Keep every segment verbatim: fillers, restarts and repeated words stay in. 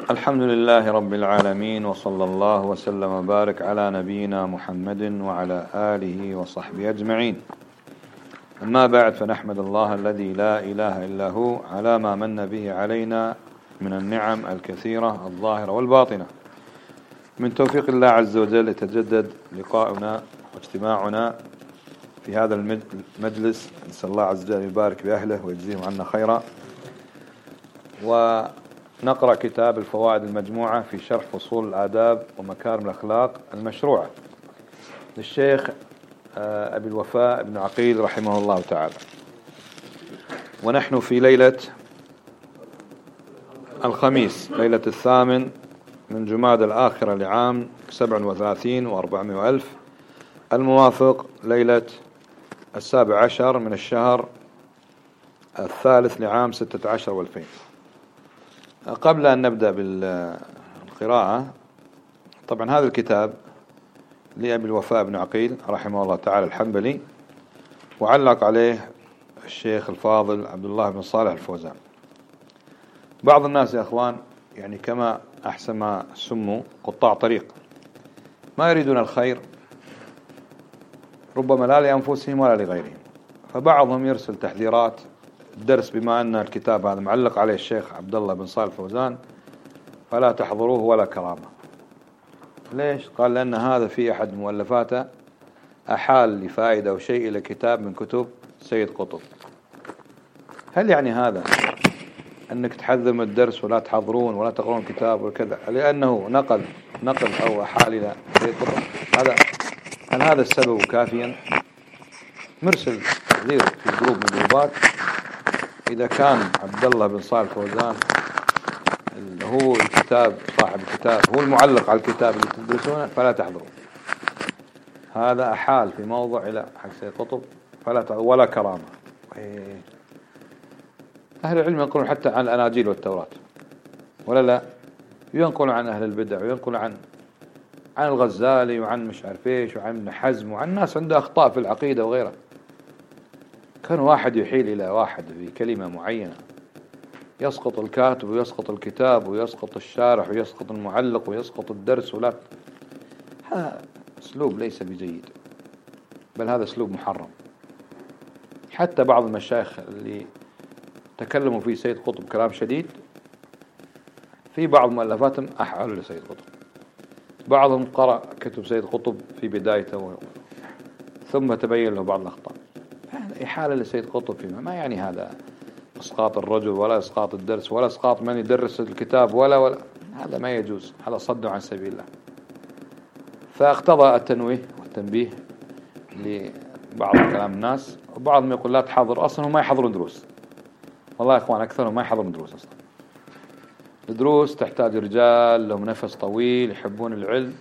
الحمد لله رب العالمين، وصلى الله وسلم وبارك على نبينا محمد وعلى آله وصحبه أجمعين. أما بعد، فنحمد الله الذي لا إله إلا هو على ما من به علينا من النعم الكثيرة الظاهرة والباطنة. من توفيق الله عز وجل يتجدد لقاؤنا واجتماعنا في هذا المجلس. نسأل الله عز وجل يبارك بأهله ويجزيهم عنا خيرا. ونقرأ كتاب الفوائد المجموعة في شرح فصول الآداب ومكارم الأخلاق المشروعة للشيخ أبي الوفاء بن عقيل رحمه الله تعالى. ونحن في ليلة الخميس، ليلة الثامن من جماد الآخرة لعام سبع وثلاثين وأربعمائة وألف، الموافق ليلة السابع عشر من الشهر الثالث لعام ستة عشر والفين. قبل أن نبدأ بالقراءة، طبعا هذا الكتاب لأبي الوفاء بن عقيل رحمه الله تعالى الحنبلي، وعلق عليه الشيخ الفاضل عبد الله بن صالح الفوزان. بعض الناس يا أخوان يعني كما أحسن ما سموا قطاع طريق، ما يريدون الخير، ربما لا لأنفسهم ولا لغيرهم. فبعضهم يرسل تحذيرات الدرس، بما أن الكتاب هذا معلق عليه الشيخ عبد الله بن صالح الفوزان فلا تحضروه ولا كرامة. ليش؟ قال لأن هذا في أحد مؤلفاته أحال لفائدة أو شيء إلى كتاب من كتب سيد قطب. هل يعني هذا أنك تحذر من الدرس ولا تحضرون ولا تقرون كتاب وكذا لأنه نقل نقل أو أحال إلى سيد قطب؟ هذا هل هذا السبب كافيا؟ مرسل تحذير في جروب من الجروبات، إذا كان عبد الله بن صالح الفوزان هو الكتاب صاحب الكتاب هو المعلق على الكتاب اللي تدرسونه فلا تحضروا. هذا أحال في موضع إلى حق سيد قطب فلا تحضروا ولا كرامة. أهل العلم ينقلون حتى عن الأناجيل والتوراة، ولا لا؟ ينقلون عن أهل البدع، وينقلون عن عن الغزالي وعن مش عارف ايش وعن ابن حزم وعن ناس عنده أخطاء في العقيدة وغيرها. كان واحد يحيل إلى واحد في كلمة معينة، يسقط الكاتب ويسقط الكتاب ويسقط الشارح ويسقط المعلق ويسقط الدرس، ولا هذا أسلوب ليس بجيد، بل هذا أسلوب محرم. حتى بعض المشايخ اللي تكلموا في سيد قطب كلام شديد، في بعض مؤلفاتهم أحالوا لسيد قطب، بعضهم قرأ كتب سيد قطب في بدايته ثم تبين له بعض الأخطاء. إحالة لسيد قطب فيما ما يعني هذا إسقاط الرجل ولا إسقاط الدرس ولا إسقاط من يدرس الكتاب ولا ولا هذا ما يجوز، هذا صد عن سبيل الله. فاقتضى التنويه والتنبيه لبعض كلام الناس، وبعضهم يقول لا تحضر، أصلا هم ما يحضرون دروس. والله يا إخوان أكثرهم ما يحضرون دروس أصلا. الدروس تحتاج رجال لهم نفس طويل يحبون العلم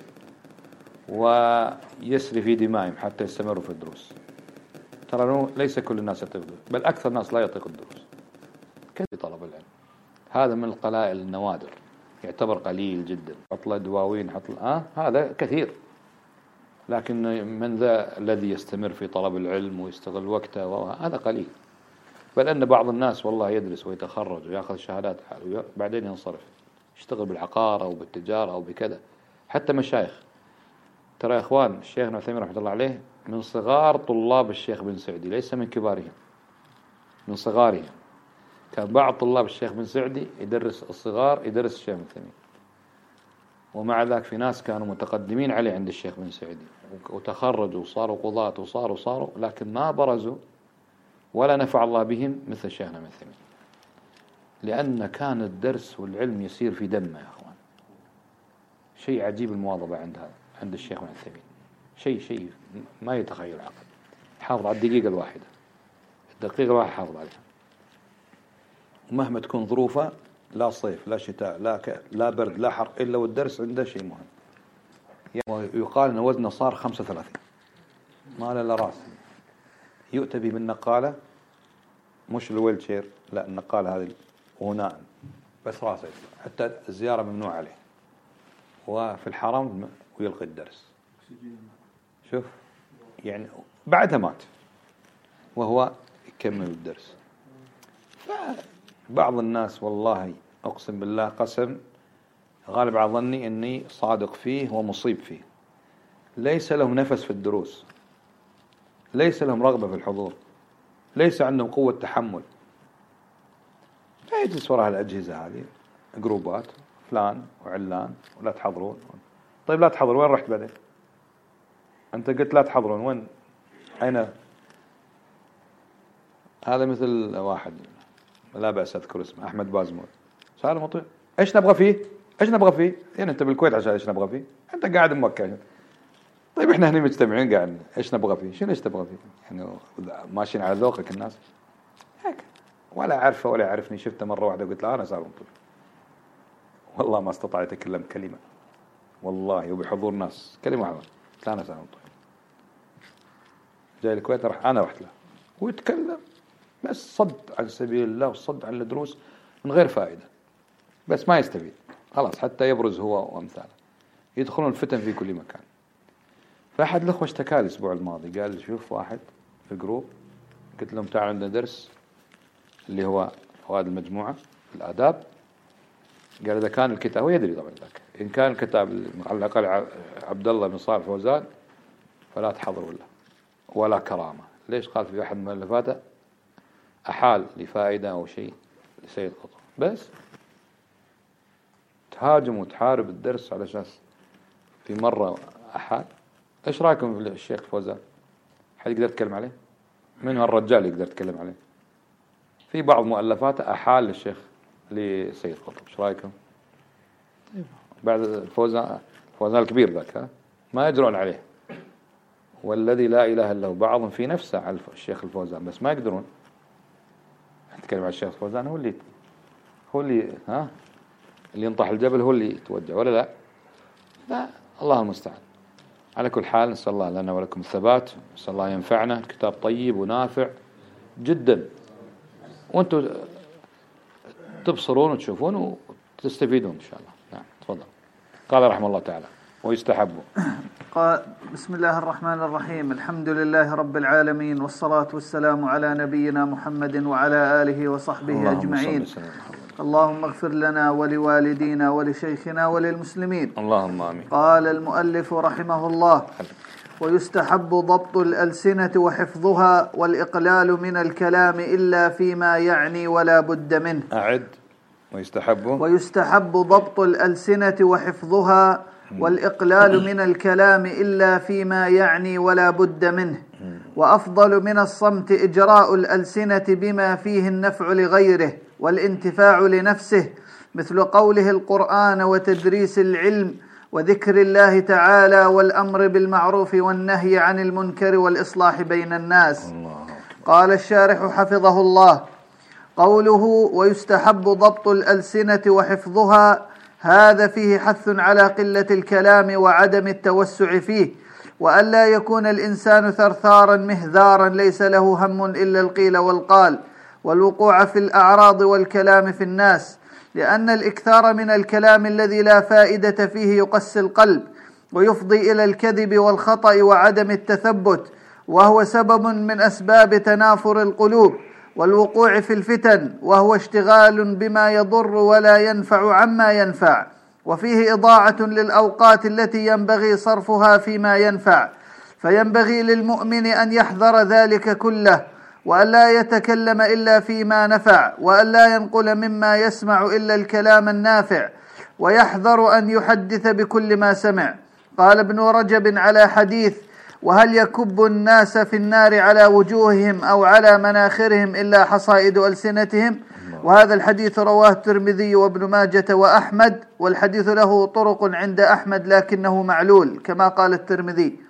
ويسري في دمائهم حتى يستمروا في الدروس. ترى ليس كل الناس يطيق، بل أكثر الناس لا يطيق الدروس. كيف طلب العلم؟ هذا من القلائل النوادر، يعتبر قليل جدا. حط له دواوين، حط له آه هذا كثير، لكن من ذا الذي يستمر في طلب العلم ويستغل وقته هذا قليل. بل أن بعض الناس والله يدرس ويتخرج ويأخذ شهادات بعدين ينصرف يشتغل بالعقار أو بالتجارة أو بكذا. حتى مشايخ، ترى يا إخوان الشيخ ابن عثيمين رحمة الله عليه من صغار طلاب الشيخ بن سعدي، ليس من كبارهم، من صغارهم. كان بعض طلاب الشيخ بن سعدي يدرس الصغار، يدرس الشيخ بن عثيمين. ومع ذلك في ناس كانوا متقدمين عليه عند الشيخ بن سعدي وتخرجوا وصاروا قضاة وصاروا صاروا لكن ما برزوا ولا نفع الله بهم مثل شيخنا بن عثيمين، لأن كان الدرس والعلم يسير في دمه يا أخوان. شيء عجيب المواظبة عند هذا عند الشيخ بن عثيمين، شيء شيء ما يتخيل العقل. حافظ على الدقيقة الواحدة، الدقيقة الواحدة حافظ عليها، ومهما تكون ظروفه، لا صيف لا شتاء لا ك... لا برد لا حر، إلا والدرس عنده شيء مهم. يعني يقال أن وزنه صار خمسة وثلاثين، ما له لا راس. يؤتى به بالنقالة، مش الويل شير، لا النقالة هذه وهنا بس راسه، حتى الزيارة ممنوع عليه، وفي الحرم ويلقي الدرس. شوف يعني بعدها مات وهو يكمل الدرس. بعض الناس والله أقسم بالله قسم غالب على ظني أني صادق فيه ومصيب فيه. ليس لهم نفس في الدروس، ليس لهم رغبة في الحضور، ليس عندهم قوة تحمل. فيجلس وراء الأجهزة هذه جروبات فلان وعلان ولا تحضرون. طيب لا تحضر، وين رحت بعدين؟ أنت قلت لا تحضرون، وين أين؟ هذا مثل واحد لا بأس أذكر اسمه، أحمد بازمول، سأله مطيع إيش نبغى فيه؟ إيش نبغى فيه؟ يعني أنت بالكويت عشان إيش نبغى فيه؟ أنت قاعد بمكة. طيب إحنا هنا مجتمعين قاعد إيش نبغى فيه؟ شنو إيش تبغى فيه؟ يعني ماشيين على ذوقك الناس هيك، ولا عارفه ولا يعرفني. شفته مرة واحدة وقلت له أنا سأله مطيع، والله ما استطاع يتكلم كلمة، والله وبحضور ناس كلمة واحدة. لا أنا سأله مطيع جاي الكويت، رح أنا رحت له ويتكلم بس صد عن سبيل الله وصد عن الدروس من غير فائدة، بس ما يستفيد خلاص حتى يبرز هو وأمثاله، يدخلون الفتن في كل مكان. فأحد الأخوة اشتكى لي الأسبوع الماضي، قال شوف واحد في جروب، قلت لهم تعالوا عندنا درس اللي هو فوائد المجموعة في الآداب. قال إذا كان الكتاب، هو يدري طبعا ذاك، إن كان الكتاب على الأقل عبد الله بن صالح فوزان فلا تحضر ولا ولا كرامة. ليش؟ قال في أحد من مؤلفاته أحال لفائدة أو شيء لسيد قطب، بس تهاجم وتحارب الدرس على أساس في مرة أحال. إيش رأيكم في الشيخ فوزان؟ حد يقدر يتكلم عليه؟ من هالرجال يقدر يتكلم عليه؟ في بعض مؤلفاته أحال للشيخ لسيد قطب، إيش رأيكم؟ بعد فوزان فوزان الكبير ذاك ها ما يجرون عليه، والذي لا إله إلا هو. بعضهم في نفسه على الشيخ الفوزان بس ما يقدرون. نتكلم عن الشيخ الفوزان، هو اللي هو اللي ها اللي ينطح الجبل، هو اللي يتوجه ولا لا؟ لا، الله المستعان. على كل حال نسأل الله لنا ولكم الثبات، نسأل الله ينفعنا. كتاب طيب ونافع جدا، وانتم تبصرون وتشوفون وتستفيدون إن شاء الله. نعم تفضل. قال رحمه الله تعالى ويستحب. قال بسم الله الرحمن الرحيم، الحمد لله رب العالمين، والصلاة والسلام على نبينا محمد وعلى آله وصحبه أجمعين. اللهم اغفر لنا ولوالدينا ولشيخنا وللمسلمين. اللهم آمين. قال المؤلف رحمه الله: ويستحب ضبط الألسنة وحفظها والإقلال من الكلام إلا فيما يعني ولا بد منه. أعد. ويستحب ويستحب ضبط الألسنة وحفظها والإقلال من الكلام إلا فيما يعني ولا بد منه. وأفضل من الصمت إجراء الألسنة بما فيه النفع لغيره والانتفاع لنفسه، مثل قوله القرآن وتدريس العلم وذكر الله تعالى والأمر بالمعروف والنهي عن المنكر والإصلاح بين الناس. قال الشارح حفظه الله: قوله ويستحب ضبط الألسنة وحفظها، هذا فيه حث على قلة الكلام وعدم التوسع فيه، وألا يكون الإنسان ثرثارا مهذارا ليس له هم إلا القيل والقال والوقوع في الأعراض والكلام في الناس، لأن الإكثار من الكلام الذي لا فائدة فيه يقسي القلب ويفضي إلى الكذب والخطأ وعدم التثبت، وهو سبب من أسباب تنافر القلوب والوقوع في الفتن، وهو اشتغال بما يضر ولا ينفع عما ينفع، وفيه إضاعة للأوقات التي ينبغي صرفها فيما ينفع. فينبغي للمؤمن أن يحذر ذلك كله، وأن لا يتكلم إلا فيما نفع، وأن لا ينقل مما يسمع إلا الكلام النافع، ويحذر أن يحدث بكل ما سمع. قال ابن رجب على حديث: وهل يكب الناس في النار على وجوههم أو على مناخرهم إلا حصائد ألسنتهم؟ وهذا الحديث رواه الترمذي وابن ماجة وأحمد، والحديث له طرق عند أحمد لكنه معلول كما قال الترمذي.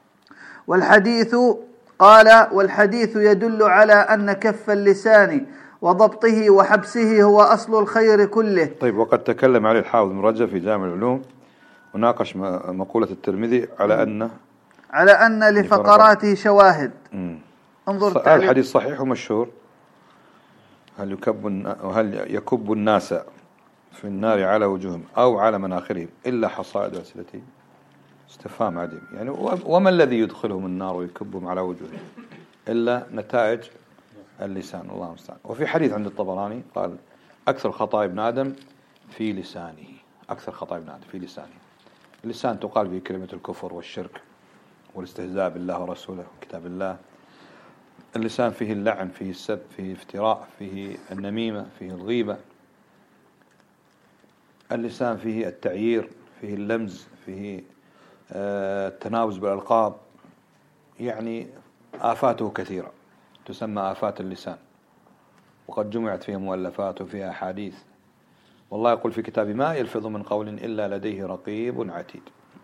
والحديث قال والحديث يدل على أن كف اللسان وضبطه وحبسه هو أصل الخير كله. طيب، وقد تكلم عليه الحافظ ابن رجب في جامع العلوم وناقش مقولة الترمذي على أن على أن لفقراته شواهد. مم. انظر هذا الحديث صحيح ومشهور. هل يكب هل يكب الناس في النار على وجوههم أو على مناخرهم إلا حصائد ألسنتهم؟ استفهام عديم. يعني وما الذي يدخلهم النار ويكبهم على وجوههم إلا نتائج اللسان، الله المستعان. وفي حديث عند الطبراني قال: أكثر خطايا ابن آدم في لسانه، أكثر خطأ ابن آدم في لسانه. اللسان تقال به كلمة الكفر والشرك والاستهزاء بالله ورسوله وكتاب الله. اللسان فيه اللعن، فيه السب، فيه افتراء، فيه النميمة، فيه الغيبة. اللسان فيه التعيير، فيه اللمز، فيه التناوز بالألقاب. يعني آفاته كثيرة تسمى آفات اللسان، وقد جمعت فيها مؤلفات وفيها أحاديث. والله يقول في كتابه ما يلفظ من قول إلا لديه رقيب عتيد.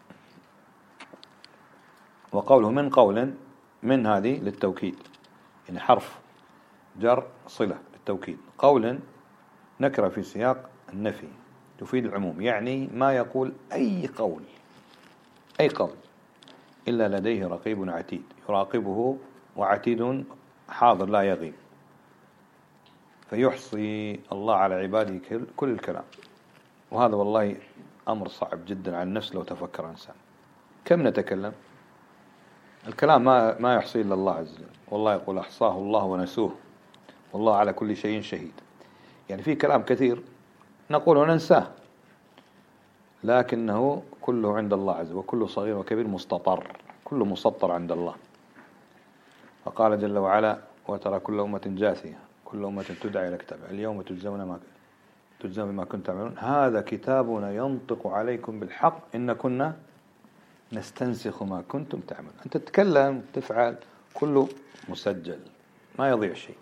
وقوله من قول، من هذه للتوكيد، يعني حرف جر صلة للتوكيد. قول نكرة في سياق النفي تفيد العموم، يعني ما يقول أي قول، أي قول إلا لديه رقيب عتيد يراقبه، وعتيد حاضر لا يغيب. فيحصي الله على عباده كل الكلام. وهذا والله أمر صعب جدا على النفس لو تفكر الإنسان. كم نتكلم؟ الكلام ما ما يحصي إلا الله عز وجل. والله يقول أحصاه الله ونسوه والله على كل شيء شهيد. يعني في كلام كثير نقول وننساه، لكنه كله عند الله عز وجل، وكل صغير وكبير مستطر، كله مسطر عند الله. فقال جل وعلا وترى كل أمة جاثية كل أمة تدعى إلى كتابها اليوم تجزون ما تجزون بما كنتم تعملون هذا كتابنا ينطق عليكم بالحق إن كنا نستنسخ ما كنتم تعملون. أنت تتكلم تفعل كله مسجل، ما يضيع شيء.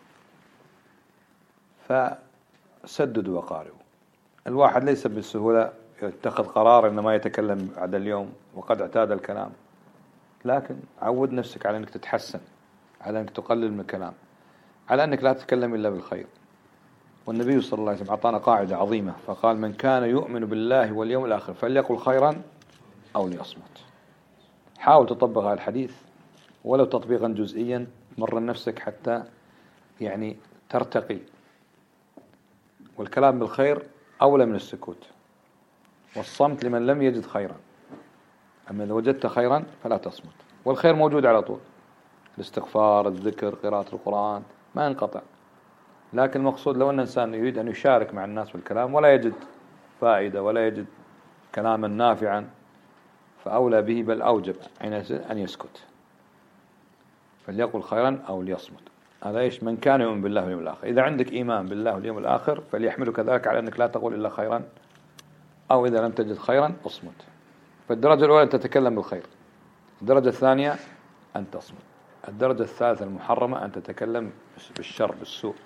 فسددوا وقاربوا. الواحد ليس بالسهولة يتخذ قرار إنه ما يتكلم بعد اليوم وقد اعتاد الكلام، لكن عود نفسك على أنك تتحسن، على أنك تقلل من الكلام، على أنك لا تتكلم إلا بالخير. والنبي صلى الله عليه وسلم أعطانا قاعدة عظيمة فقال من كان يؤمن بالله واليوم الآخر فليقل خيرا أو ليصمت. حاول تطبق هذا الحديث ولو تطبيقا جزئيا، مرن نفسك حتى يعني ترتقي. والكلام بالخير أولى من السكوت، والصمت لمن لم يجد خيرا. أما إذا وجدت خيرا فلا تصمت، والخير موجود على طول، الاستغفار، الذكر، قراءة القرآن ما ينقطع. لكن المقصود لو أن الإنسان يريد أن يشارك مع الناس بالكلام ولا يجد فائدة ولا يجد كلاما نافعا، فأولى به بل أوجب أن يسكت، فليقل خيرا أو ليصمت. هذا إيش؟ من كان يؤمن بالله واليوم الآخر. إذا عندك إيمان بالله واليوم الآخر فليحملك ذلك على أنك لا تقول إلا خيرا، أو إذا لم تجد خيرا اصمت. فالدرجة الأولى أن تتكلم بالخير، الدرجة الثانية أن تصمت، الدرجة الثالثة المحرمة أن تتكلم بالشر بالسوء.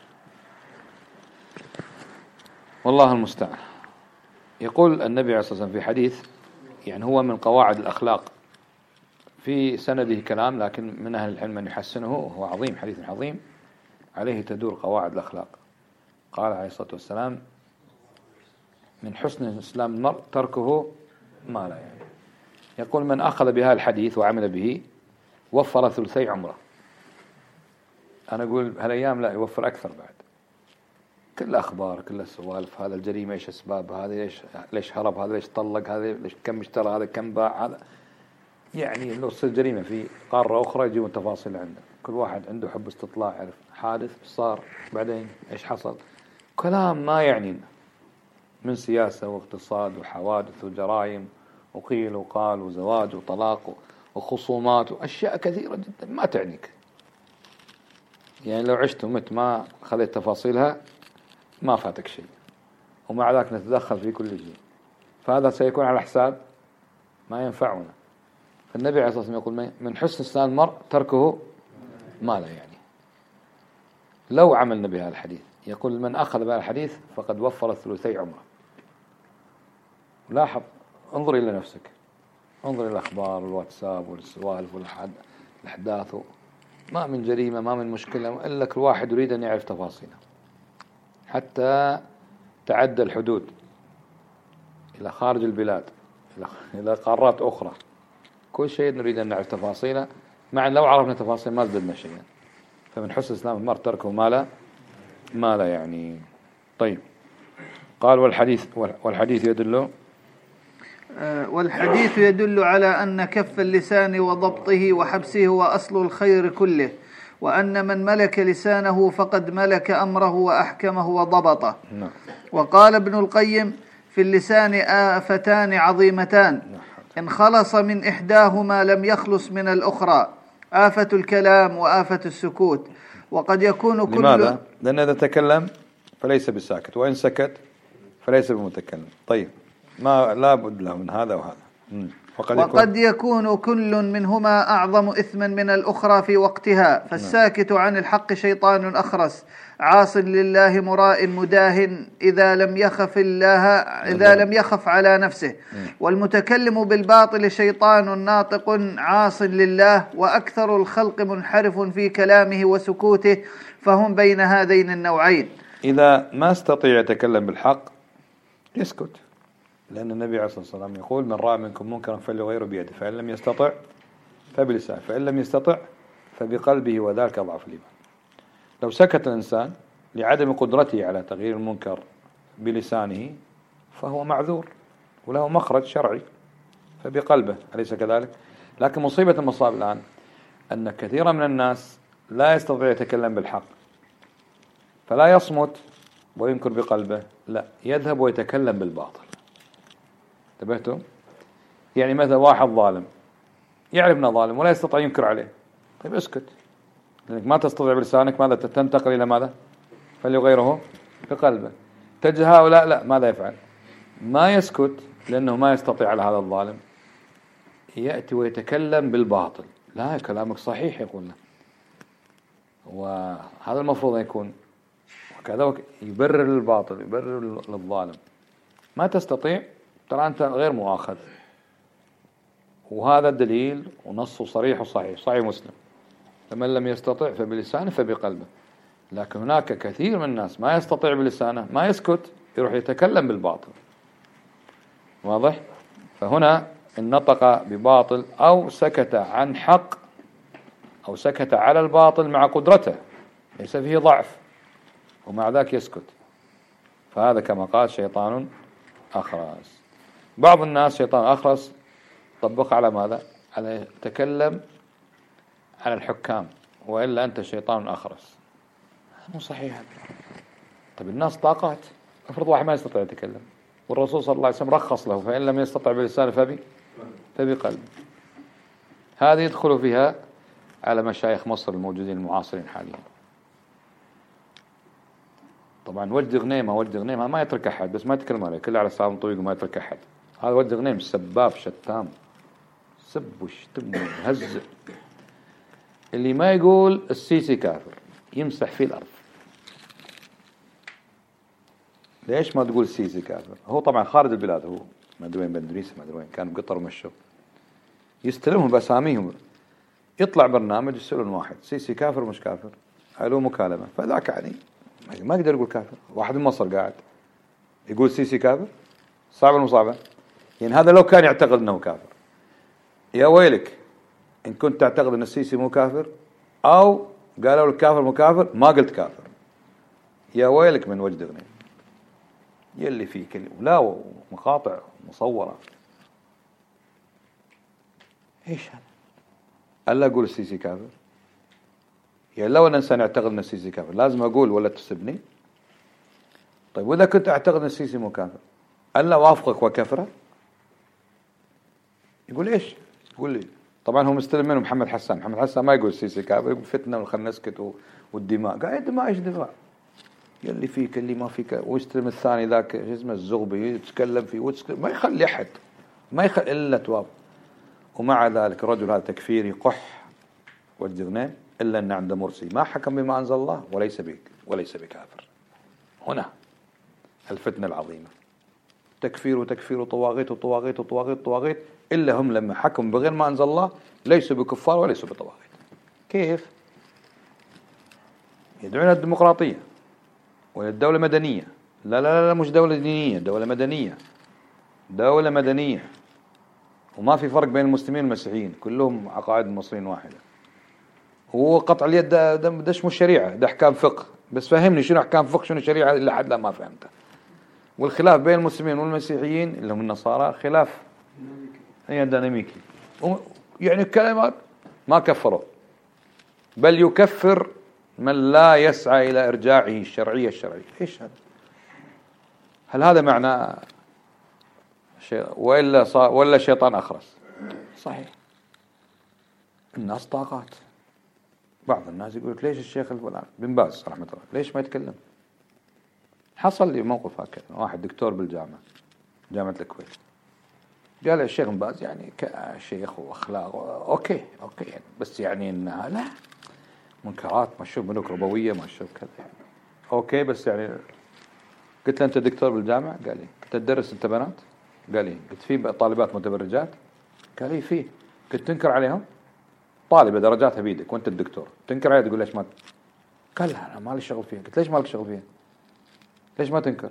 والله المستعان. يقول النبي عليه الصلاة والسلام في حديث، يعني هو من قواعد الأخلاق، في سنده كلام لكن من أهل العلم من يحسنه، وهو عظيم، حديث عظيم عليه تدور قواعد الأخلاق. قال عليه الصلاة والسلام من حسن إسلام المرء تركه ما لا يعني. يقول من أخذ بهذا الحديث وعمل به وفر ثلثي عمره. أنا أقول هالأيام لا، يوفر أكثر بعد. كل أخبار، كل السوالف، هذا الجريمة إيش أسبابها، هذا ليش ليش هرب، هذا ليش طلق، هذا ليش كم اشترى، هذا كم باع، هذا يعني لو تصير جريمة في قارة أخرى يجيبون تفاصيل عنده. كل واحد عنده حب استطلاع، يعرف حادث صار بعدين إيش حصل. كلام ما يعنينا من سياسة واقتصاد وحوادث وجرائم وقيل وقال وزواج وطلاق وخصومات وأشياء كثيرة جدا ما تعنيك. يعني لو عشت ومت ما خذيت تفاصيلها ما فاتك شيء، ومع ذلك نتدخل في كل شيء، فهذا سيكون على حساب ما ينفعنا. فالنبي عليه الصلاة والسلام يقول من حسن إسلام المرء تركه ما لا يعني. لو عملنا بهذا الحديث، يقول من أخذ بهذا الحديث فقد وفر ثلثي عمره. لاحظ، انظر إلى نفسك، انظر إلى الأخبار والواتساب والسوالف والأحداث، ما من جريمة ما من مشكلة إلا كل واحد يريد أن يعرف تفاصيلها، حتى تعدى الحدود إلى خارج البلاد، إلى قارات أخرى. كل شيء نريد أن نعرف تفاصيله، مع لو عرفنا تفاصيل ما زدنا شيئا. فمن حسن إسلام المرء تركه ما لا ما لا يعني. طيب، قال والحديث والحديث يدل والحديث يدل على أن كف اللسان وضبطه وحبسه هو أصل الخير كله، وأن من ملك لسانه فقد ملك أمره وأحكمه وضبطه. نعم. وقال ابن القيم في اللسان آفتان عظيمتان إن خلص من إحداهما لم يخلص من الأخرى، آفة الكلام وآفة السكوت. وقد يكون كل لماذا؟ لأن إذا تكلم فليس بساكت، وإن سكت فليس بمتكلم. طيب ما لا بد له من هذا وهذا. وقد, وقد يكون, يكون كل منهما أعظم إثما من الأخرى في وقتها، فالساكت عن الحق شيطان أخرس عاص لله مراء مداهن إذا لم يخف الله إذا لم يخف على نفسه، والمتكلم بالباطل شيطان ناطق عاص لله، وأكثر الخلق منحرف في كلامه وسكوته، فهم بين هذين النوعين. إذا ما استطيع يتكلم بالحق يسكت، لأن النبي عليه الصلاة والسلام يقول من رأى منكم منكرا فليغيره بيده، فإن لم يستطع فبلسانه، فإن لم يستطع فبقلبه، وذلك أضعف الإيمان. لو سكت الإنسان لعدم قدرته على تغيير المنكر بلسانه فهو معذور وله مخرج شرعي، فبقلبه، أليس كذلك؟ لكن مصيبة المصاب الآن أن كثيرا من الناس لا يستطيع يتكلم بالحق، فلا يصمت وينكر بقلبه، لا يذهب ويتكلم بالباطل. انتبهتم؟ يعني مثلا واحد ظالم يعرف انه ظالم ولا يستطيع ينكر عليه، طيب اسكت، لأنك ما تستطيع بلسانك ماذا تنتقل إلى ماذا؟ فليغيره بقلبه. تجد هؤلاء لا، ماذا يفعل؟ ما يسكت لأنه ما يستطيع على هذا الظالم، يأتي ويتكلم بالباطل. لا كلامك صحيح يقول له، وهذا المفروض أن يكون وكذا، يبرر للباطل، يبرر للظالم. ما تستطيع، ترى أنت غير مؤاخذ، وهذا الدليل ونصه صريح وصحيح، صحيح مسلم، فمن لم يستطع فبلسانه فبقلبه. لكن هناك كثير من الناس ما يستطيع بلسانه، ما يسكت، يروح يتكلم بالباطل. واضح؟ فهنا إن نطق بباطل أو سكت عن حق أو سكت على الباطل مع قدرته، ليس فيه ضعف، ومع ذاك يسكت، فهذا كما قال شيطان أخرس. بعض الناس شيطان أخرس طبق على ماذا؟ على تكلم على الحكام، وإلا أنت شيطان أخرس. مو صحيح. طيب الناس طاقات، افرض واحد ما يستطيع يتكلم، والرسول صلى الله عليه وسلم رخص له، فإن لم يستطع بلسانه فبي فبقلب. هذه يدخل فيها على مشايخ مصر الموجودين المعاصرين حاليا. طبعا وجد غنيمة وجد غنيمة ما يترك أحد، بس ما يتكلم عليه، كله على سلام طويق وما يترك أحد. هذا وجد غنيم سباب شتام، سب وشتم وهز. اللي ما يقول السيسي كافر يمسح فيه الأرض. ليش ما تقول السيسي كافر؟ هو طبعا خارج البلاد، هو ما أدري وين، بندريس ما أدري وين، كان بقطر ومشوا، يستلمهم بأساميهم، يطلع برنامج يسألون واحد سيسي كافر مش كافر، علوم مكالمة، فذاك يعني ما يقدر يقول كافر. واحد من مصر قاعد يقول سيسي كافر، صعبة المصعبة. يعني هذا لو كان يعتقد أنه كافر، يا ويلك إن كنت تعتقد أن السيسي مو كافر، أو قالوا الكافر مو كافر ما قلت كافر، يا ويلك من وجد غنيم يلي فيه كلمة لا مقاطع مصورة. إيش هذا؟ ألا أقول السيسي كافر؟ يعني لو أن إنسان يعتقد أن السيسي كافر لازم أقول ولا تسبني؟ طيب وإذا كنت أعتقد أن السيسي مو كافر ألا وافقك وكفره؟ يقول إيش؟ يقول لي طبعا هو مستلم منه محمد حسان. محمد حسان ما يقول السيسي كافر، يقول فتنة وخلنا نسكت والدماء. قاعد دماء إيش دماء؟ يلي فيك اللي ما فيك. ويستلم الثاني ذاك اسمه الزغبي يتكلم فيه وتسكت، ما يخلي أحد، ما يخلي إلا تواب. ومع ذلك الرجل هذا تكفيري قح وجد غنيم، إلا أن عند مرسي ما حكم بما أنزل الله وليس بك وليس بكافر. هنا الفتنة العظيمة، تكفير وتكفير وطواغيت وطواغيت وطواغيت وطواغيت، إلا هم لما حكم بغير ما أنزل الله ليسوا بكفار وليسوا بطواغيت. كيف؟ يدعون الديمقراطية والدولة المدنية. لا لا لا مش دولة دينية، دولة مدنية، دولة مدنية، وما في فرق بين المسلمين والمسيحيين، كلهم عقائد المصريين واحدة. هو قطع اليد ده, ده, ده اسمه الشريعة، ده أحكام فقه، بس فهمني شنو أحكام فقه شنو شريعة إلا حد لا ما فهمته. والخلاف بين المسلمين والمسيحيين اللي هم النصارى خلاف هي ديناميكي، يعني الكلمات ما كفروا، بل يكفر من لا يسعى إلى إرجاعه الشرعية الشرعية. إيش هذا؟ هل هذا معنى وإلا صار ولا شيطان أخرس. صحيح الناس طاقات. بعض الناس يقول لك ليش الشيخ الفلان بن باز رحمة الله ليش ما يتكلم؟ حصل لي موقف هكذا، واحد دكتور بالجامعة جامعة الكويت قال الشيخ بن باز يعني كشيخ وأخلاق أوكي أوكي يعني بس يعني إنها لا منكرات مشوف بنوك ربوية مشوف كذا يعني أوكي بس يعني. قلت له أنت دكتور بالجامعة؟ قال لي. كنت تدرس أنت بنات؟ قال لي. قلت في طالبات متبرجات؟ قال لي في. كنت تنكر عليهم؟ طالبة درجاتها بيدك وأنت الدكتور تنكر عليها تقول ليش ما؟ قال لا أنا مالي شغل فيها. قلت ليش مالك شغل فيها؟ ليش ما تنكر؟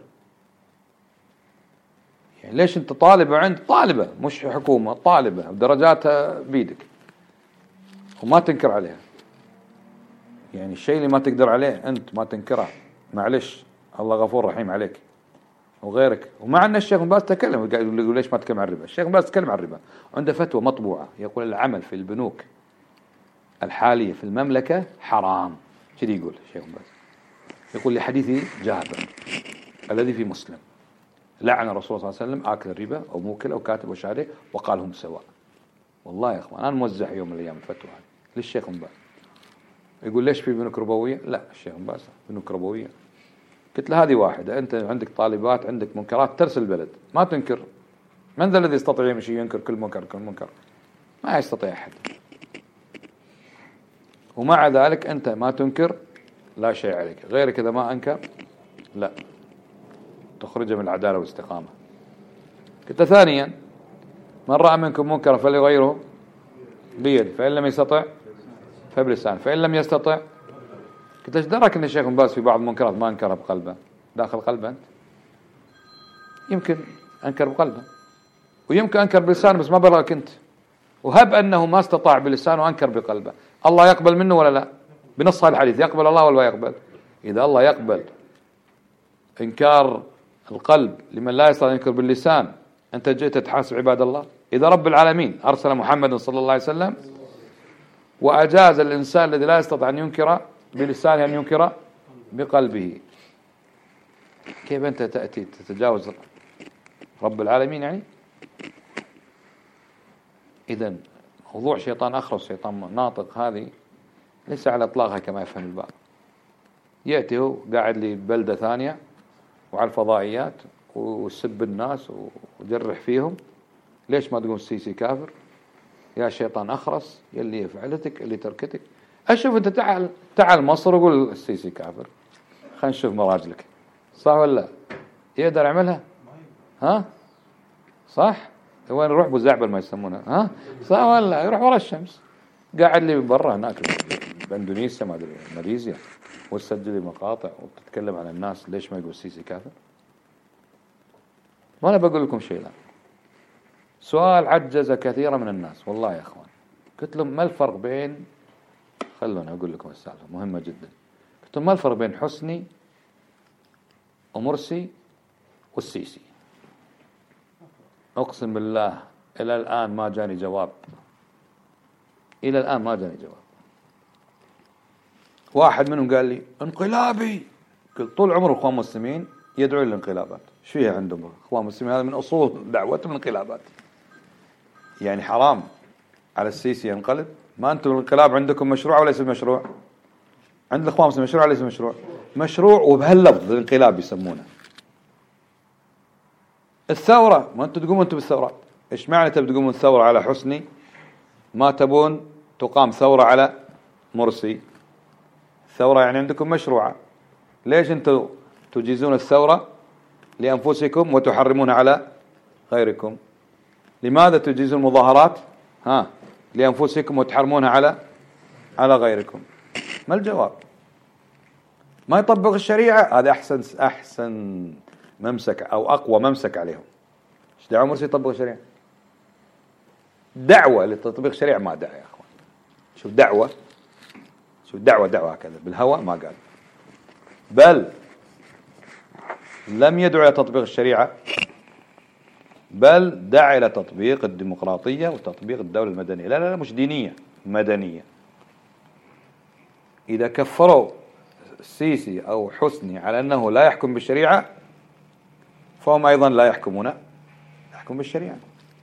يعني ليش أنت طالبة عند طالبة مش حكومة طالبة درجاتها بيدك وما تنكر عليها؟ يعني الشيء اللي ما تقدر عليه أنت ما تنكره معلش الله غفور رحيم عليك وغيرك. ومع أن الشيخ بن باز تكلم يقول ليش ما تكلم عن الربا؟ الشيخ بن باز تكلم عن الربا عنده فتوى مطبوعة يقول العمل في البنوك الحالية في المملكة حرام. كذي يقول الشيخ بن باز. يقول لحديث جابر الذي في مسلم لعن الرسول صلى الله عليه وسلم آكل الربا أو موكل أو كاتب وشاري وقال هم سواء. والله يا أخوان أنا موزع يوم من الأيام الفتوى هذه للشيخ بن باز. يقول ليش في بنوك ربوية؟ لا الشيخ بن باز بنوك ربوية. قلت له هذه واحدة أنت عندك طالبات عندك منكرات ترسل البلد ما تنكر. من ذا الذي يستطيع يمشي ينكر كل منكر كل منكر؟ ما يستطيع أحد. ومع ذلك أنت ما تنكر لا شيء عليك غيرك إذا ما أنكر لا تخرجه من العدالة والاستقامة. قلت ثانيا من رأى منكم منكرا فليغيره بيده فإن لم يستطع فبلسانه فإن لم يستطع. قلت ايش درك ان الشيخ بن باز في بعض المنكرات ما انكرها بقلبه داخل قلبه؟ انت يمكن انكر بقلبه ويمكن انكر بلسانه بس ما بلغك انت. وهب انه ما استطاع بلسانه وانكر بقلبه الله يقبل منه ولا لا؟ بنص الحديث يقبل الله ولا يقبل؟ اذا الله يقبل انكار القلب لمن لا يستطيع ينكر باللسان انت جئت تحاسب عباد الله. اذا رب العالمين ارسل محمد صلى الله عليه وسلم واجاز الانسان الذي لا يستطيع ان ينكر بلسانه أن ينكر بقلبه كيف أنت تأتي تتجاوز رب العالمين يعني؟ إذن موضوع شيطان أخرس شيطان ناطق هذه ليس على إطلاقها كما يفهم البعض. يأتي هو قاعد لي بلدة ثانية وعلى الفضائيات وسب الناس وجرح فيهم ليش ما تقول السيسي كافر يا شيطان أخرس يلي يفعلتك اللي تركتك. أشوف أنت تعال تعال مصر وقول السيسي كافر خلينا نشوف مراجلك صح ولا لا؟ يقدر يعملها؟ ها صح؟ وين يروح بوزعبل ما يسمونها ها صح ولا لا؟ يروح ورا الشمس قاعد لي برا هناك باندونيسيا ما ادري ماليزيا وتسجل لي مقاطع وتتكلم عن الناس ليش ما يقول السيسي كافر. ما انا بقول لكم شيء. لا سؤال عجز كثيرا من الناس والله يا اخوان. قلت لهم ما الفرق بين خلوني أقول لكم السالفة مهمة جدا. قلت ما الفرق بين حسني ومرسي والسيسي؟ أقسم بالله إلى الآن ما جاني جواب. إلى الآن ما جاني جواب. واحد منهم قال لي انقلابي. قلت طول عمر الأخوان المسلمين يدعون للانقلابات. شو فيها عندهم الأخوان المسلمين؟ هذا من أصول دعوتهم الانقلابات. يعني حرام على السيسي ينقلب؟ ما أنتم الانقلاب عندكم مشروع ولا ليس مشروع؟ عند الإخوان المسلمين مشروع ولا ليس مشروع؟ مشروع وبهاللفظ الانقلاب يسمونه. الثورة ما أنتم تقومون أنتم بالثورات. إيش معنى تبي تقومون الثورة على حسني ما تبون تقام ثورة على مرسي؟ الثورة يعني عندكم مشروعة. ليش أنتم تجيزون الثورة لأنفسكم وتحرمون على غيركم؟ لماذا تجيزون المظاهرات ها لأنفسكم وتحرمونها على على غيركم؟ ما الجواب؟ ما يطبق الشريعة. هذا أحسن أحسن ممسك أو أقوى ممسك عليهم. إيش دعوة مرسي يطبق الشريعة؟ دعوة لتطبيق الشريعة ما دعا يا أخوان. شوف دعوة شوف دعوة دعوة هكذا بالهواء ما قال. بل لم يدعو إلى تطبيق الشريعة بل دعا إلى تطبيق الديمقراطية وتطبيق الدولة المدنية. لا لا لا مش دينية مدنية. إذا كفروا السيسي أو حسني على أنه لا يحكم بالشريعة فهم أيضا لا يحكمون يحكم بالشريعة.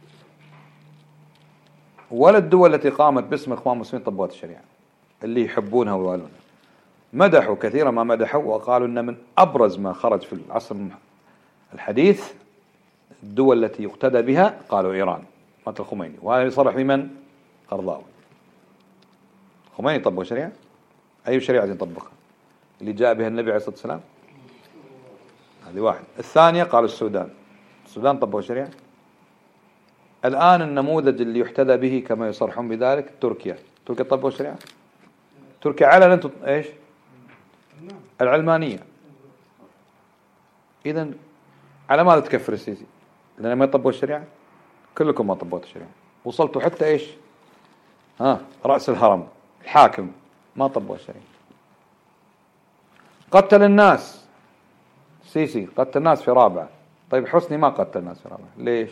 ولا الدول التي قامت باسم إخوان المسلمين طبقت الشريعة اللي يحبونها ويوالونها. مدحوا كثيرا ما مدحوا وقالوا إن من أبرز ما خرج في العصر الحديث الدول التي يقتدى بها قالوا إيران مثل الخميني، وهذا يصرح بمن؟ قرضاوي. الخميني طبق شريعة؟ أي شريعة يطبقها؟ اللي جاء بها النبي عليه الصلاة والسلام؟ هذه واحد. الثانية قالوا السودان، السودان طبقوا شريعة؟ الآن النموذج اللي يحتذى به كما يصرحون بذلك تركيا، تركيا طبقوا شريعة؟ تركيا علنا أنتم إيش؟ العلمانية. إذن على ماذا تكفر السيسي؟ لأن ما يطبقوا الشريعة؟ كلكم ما طبقوا الشريعة. وصلتوا حتى إيش؟ ها رأس الهرم الحاكم ما طبقوا الشريعة. قتل الناس سيسي، قتل الناس في رابعة. طيب حسني ما قتل الناس في رابعة، ليش؟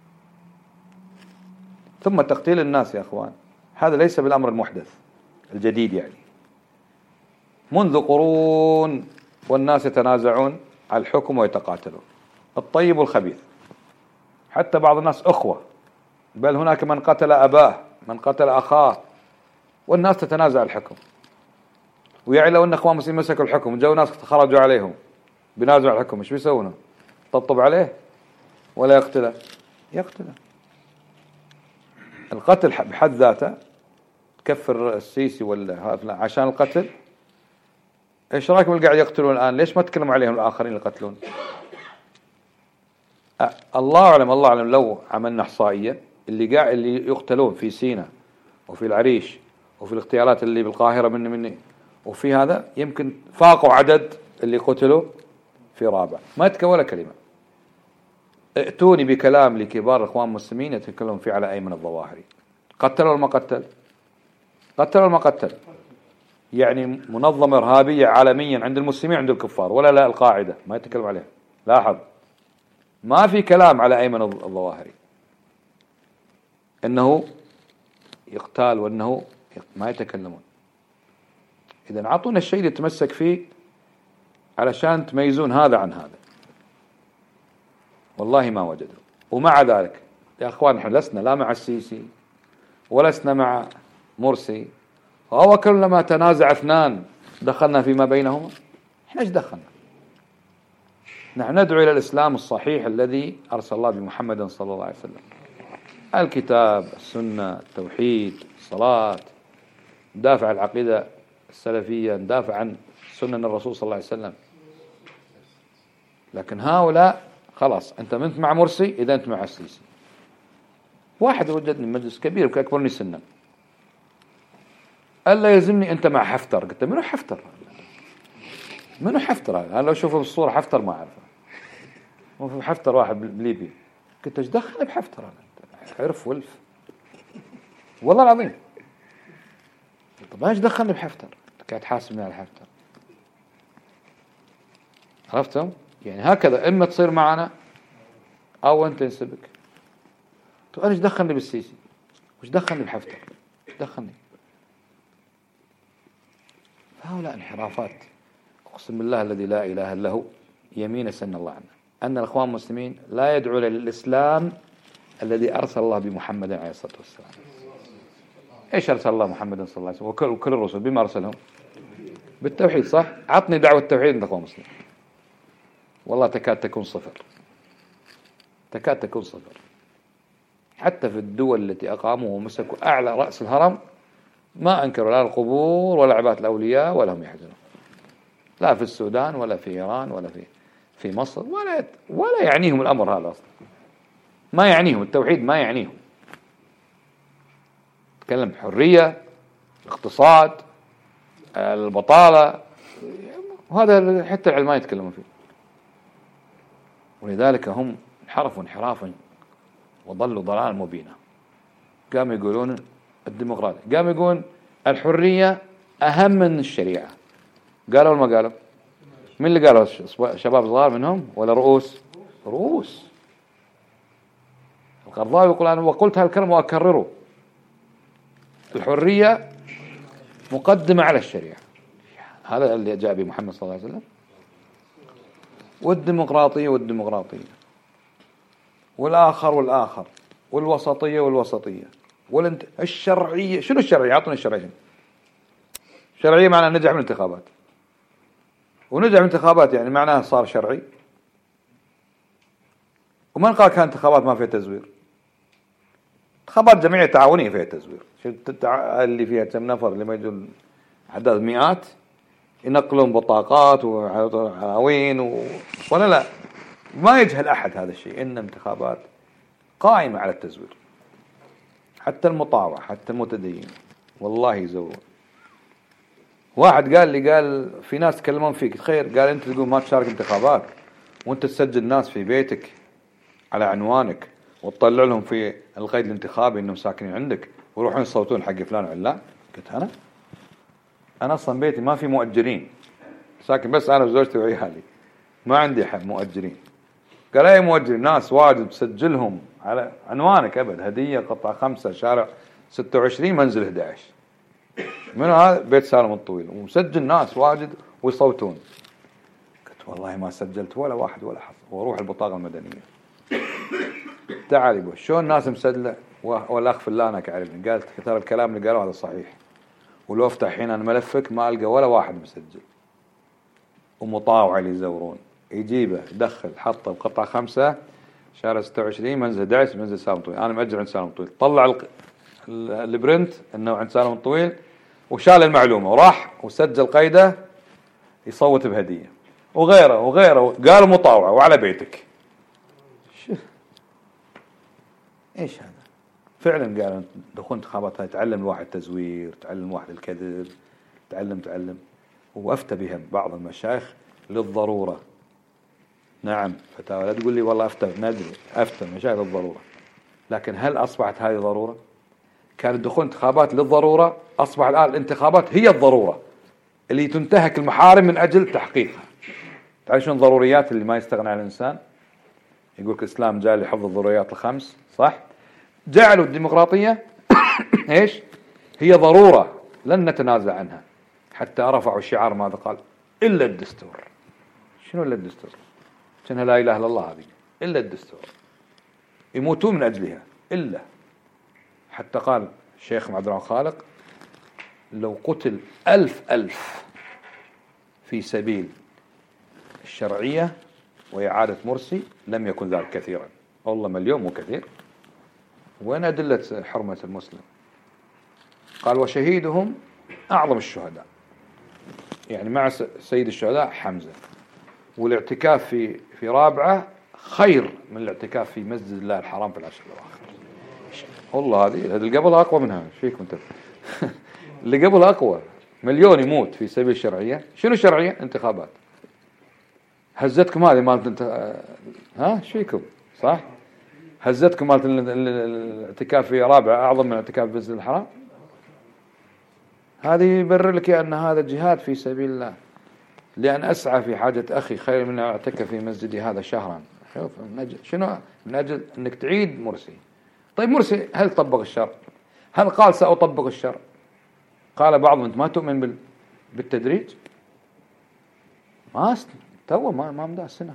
ثم تقتيل الناس يا أخوان هذا ليس بالأمر المحدث الجديد، يعني منذ قرون والناس يتنازعون على الحكم ويتقاتلون، الطيب والخبيث، حتى بعض الناس أخوة، بل هناك من قتل أباه، من قتل أخاه، والناس تتنازع الحكم. ويعلو أن أخوان مسلمين مسكوا الحكم وجاءوا ناس خرجوا عليهم بنازع الحكم، إيش بيسوونه؟ طبطب عليه ولا يقتله؟ يقتله. القتل بحد ذاته تكفر السيسي ولا عشان القتل؟ ايش رايكم اللي قاعد يقتلون الآن؟ ليش ما تكلموا عليهم الآخرين اللي يقتلون؟ أه الله أعلم، الله أعلم لو عملنا إحصائية اللي قاعد اللي يقتلون في سيناء وفي العريش وفي الاغتيالات اللي بالقاهرة مني مني وفي هذا يمكن فاقوا عدد اللي قتلوا في رابع. ما يتكلم ولا كلمة. ائتوني بكلام لكبار اخوان المسلمين يتكلمون فيه على أيمن الظواهري، قتل ولا ما قتل؟ قتل ولا ما قتل؟ يعني منظمة إرهابية عالميا عند المسلمين عند الكفار، ولا لا القاعدة ما يتكلم عليها. لاحظ ما في كلام على أيمن الظواهري إنه يقتال وإنه ما يتكلمون. إذا عطونا الشيء اللي يتمسك فيه علشان تميزون هذا عن هذا. والله ما وجدوا. ومع ذلك يا أخوان احنا لسنا لا مع السيسي ولسنا مع مرسي، وهو كلما تنازع اثنان دخلنا فيما بينهما. احنا ايش دخلنا؟ نحن ندعو إلى الإسلام الصحيح الذي أرسل الله بمحمد صلى الله عليه وسلم، الكتاب، السنة، التوحيد، الصلاة، ندافع عن العقيدة السلفية، ندافع عن سنن الرسول صلى الله عليه وسلم. لكن هؤلاء خلاص أنت منت مع مرسي إذا أنت مع السيسي. واحد وجدني مجلس كبير وكأكبرني سنا قال لا يلزمني أنت مع حفتر. قلت منو حفتر؟ منو حفتر هذا؟ أنا لو أشوفه بالصورة حفتر ما أعرفه. وفي حفتر واحد بليبي. قلت ايش دخل بحفتر هذا؟ عرف ولف والله العظيم. طب ايش دخلني بحفتر؟ قاعد تحاسبني على حفتر. عرفتم؟ يعني هكذا اما تصير معنا او انت ينسبك. طب انا ايش دخلني بالسيسي؟ وش دخلني بحفتر؟ ايش دخلني؟ هؤلاء انحرافات اقسم بالله الذي لا اله الا هو يمين سن الله عنه ان الاخوان المسلمين لا يدعو للاسلام الذي ارسل الله بمحمد عليه الصلاه والسلام. ايش ارسل الله محمد صلى الله عليه وسلم وكل, وكل الرسل بما ارسلهم؟ بالتوحيد. صح؟ عطني دعوه التوحيد من الاخوان المسلمين والله تكاد تكون صفر، تكاد تكون صفر. حتى في الدول التي اقاموا ومسكوا اعلى راس الهرم ما انكروا لا القبور ولا عباده الاولياء ولا هم يحزنون، لا في السودان ولا في ايران ولا في في مصر، ولا ولا يعنيهم الامر هذا اصلا. ما يعنيهم التوحيد، ما يعنيهم. تكلم بحريه، الاقتصاد، البطاله، وهذا حتى العلماء يتكلمون فيه. ولذلك هم انحرفوا انحرافا وضلوا ضلالا مبينا. قاموا يقولون الديمقراطية، قاموا يقولون الحريه اهم من الشريعه. قالوا ولا ما قالوا؟ مين اللي قالوا؟ شباب صغار منهم ولا رؤوس؟ رؤوس. القرضاوي يقول أنا وقلت هالكلمة وأكرره، الحرية مقدمة على الشريعة. هذا اللي جاء به محمد صلى الله عليه وسلم. والديمقراطية والديمقراطية والآخر والآخر والوسطية والوسطية والانت الشرعية. شنو الشرعية؟ أعطوني الشرعية. الشرعية معناها نجح من الانتخابات، ونجح من الانتخابات يعني معناها صار شرعي. ومن قال كان انتخابات ما فيها تزوير؟ انتخابات جمعية تعاونية فيها تزوير، اللي فيها كم نفر اللي ما يجون عدد مئات ينقلون بطاقات وعناوين و... ولا لا، ما يجهل أحد هذا الشيء، إن انتخابات قائمة على التزوير. حتى المطاوع حتى المتدين والله يزورون. واحد قال لي، قال في ناس يتكلمون فيك خير، قال أنت تقول ما تشارك انتخابات وأنت تسجل ناس في بيتك على عنوانك وتطلع لهم في القيد الانتخابي إنهم ساكنين عندك ويروحون يصوتون حق فلان وعلان. قلت أنا أنا أصلا بيتي ما في مؤجرين، ساكن بس أنا وزوجتي وعيالي، ما عندي حد مؤجرين. قال أي مؤجر؟ ناس واجد تسجلهم على عنوانك أبد، هدية قطعة خمسة شارع ستة وعشرين منزل إحدى عشر، من هذا بيت سالم الطويل، ومسجل ناس واجد ويصوتون. قلت والله ما سجلت ولا واحد ولا حظ، واروح البطاقة المدنية. تعال يبا شو الناس مسجلة؟ والأخ فلانك عرفني، قالت ترى الكلام اللي قالوا هذا صحيح، ولو افتح حين أنا ملفك ما ألقى ولا واحد مسجل. ومطاوع اللي يزورون يجيبه يدخل حطه بقطعة خمسة شارع ستة وعشرين منزل إحدى عشر منزل سالم الطويل، أنا مأجر عند سالم الطويل، طلع البرنت إنه عند سالم الطويل وشال المعلومة وراح وسجل قيده يصوت بهدية وغيره وغيره. قالوا مطاوعة وعلى بيتك. شو إيش هذا؟ فعلا قالوا دخول انتخابات هاي تعلم الواحد تزوير، تعلم الواحد الكذب، تعلم تعلم وأفتى بها بعض المشايخ للضرورة. نعم فتاوى، لا تقول لي والله أفتى، ندري أفتى المشايخ للضرورة، لكن هل أصبحت هذه ضرورة؟ كانت دخول انتخابات للضرورة، أصبح الآن الانتخابات هي الضرورة اللي تنتهك المحارم من أجل تحقيقها. تعرف شنو الضروريات اللي ما يستغنى عن الإنسان؟ يقولك الإسلام جاء لحفظ الضروريات الخمس، صح؟ جعلوا الديمقراطية إيش؟ هي ضرورة لن نتنازع عنها، حتى رفعوا شعار ماذا قال؟ إلا الدستور. شنو إلا الدستور؟ شنها لا إله إلا الله هذه، إلا الدستور، يموتون من أجلها. إلا حتى قال الشيخ عبد الرحمن خالق لو قتل ألف ألف في سبيل الشرعية وإعادة مرسي لم يكن ذلك كثيرا. والله مليون مو كثير. وين أدلة حرمة المسلم؟ قال وشهيدهم أعظم الشهداء، يعني مع سيد الشهداء حمزة، والاعتكاف في في رابعة خير من الاعتكاف في مسجد الله الحرام في العشر الأواخر. والله هذه هذه اللي قبلها أقوى منها. ايش فيكم انت؟ اللي قبلها أقوى. مليون يموت في سبيل الشرعية. شنو الشرعية؟ انتخابات. هزتكم هذه مالت انت، ها ايش فيكم؟ صح؟ هزتكم مالت الاعتكاف في رابعة أعظم من الاعتكاف في مسجد الحرام. هذه يبرر لك أن هذا جهاد في سبيل الله، لأن أسعى في حاجة أخي خير من أعتكف في مسجدي هذا شهرا. شوف من أجل شنو؟ من أجل أنك تعيد مرسي. طيب مرسي هل طبق الشرع؟ هل قال سأطبق الشرع؟ قال بعضهم أنت ما تؤمن بالتدريج؟ ما تو ما ما مدى السنة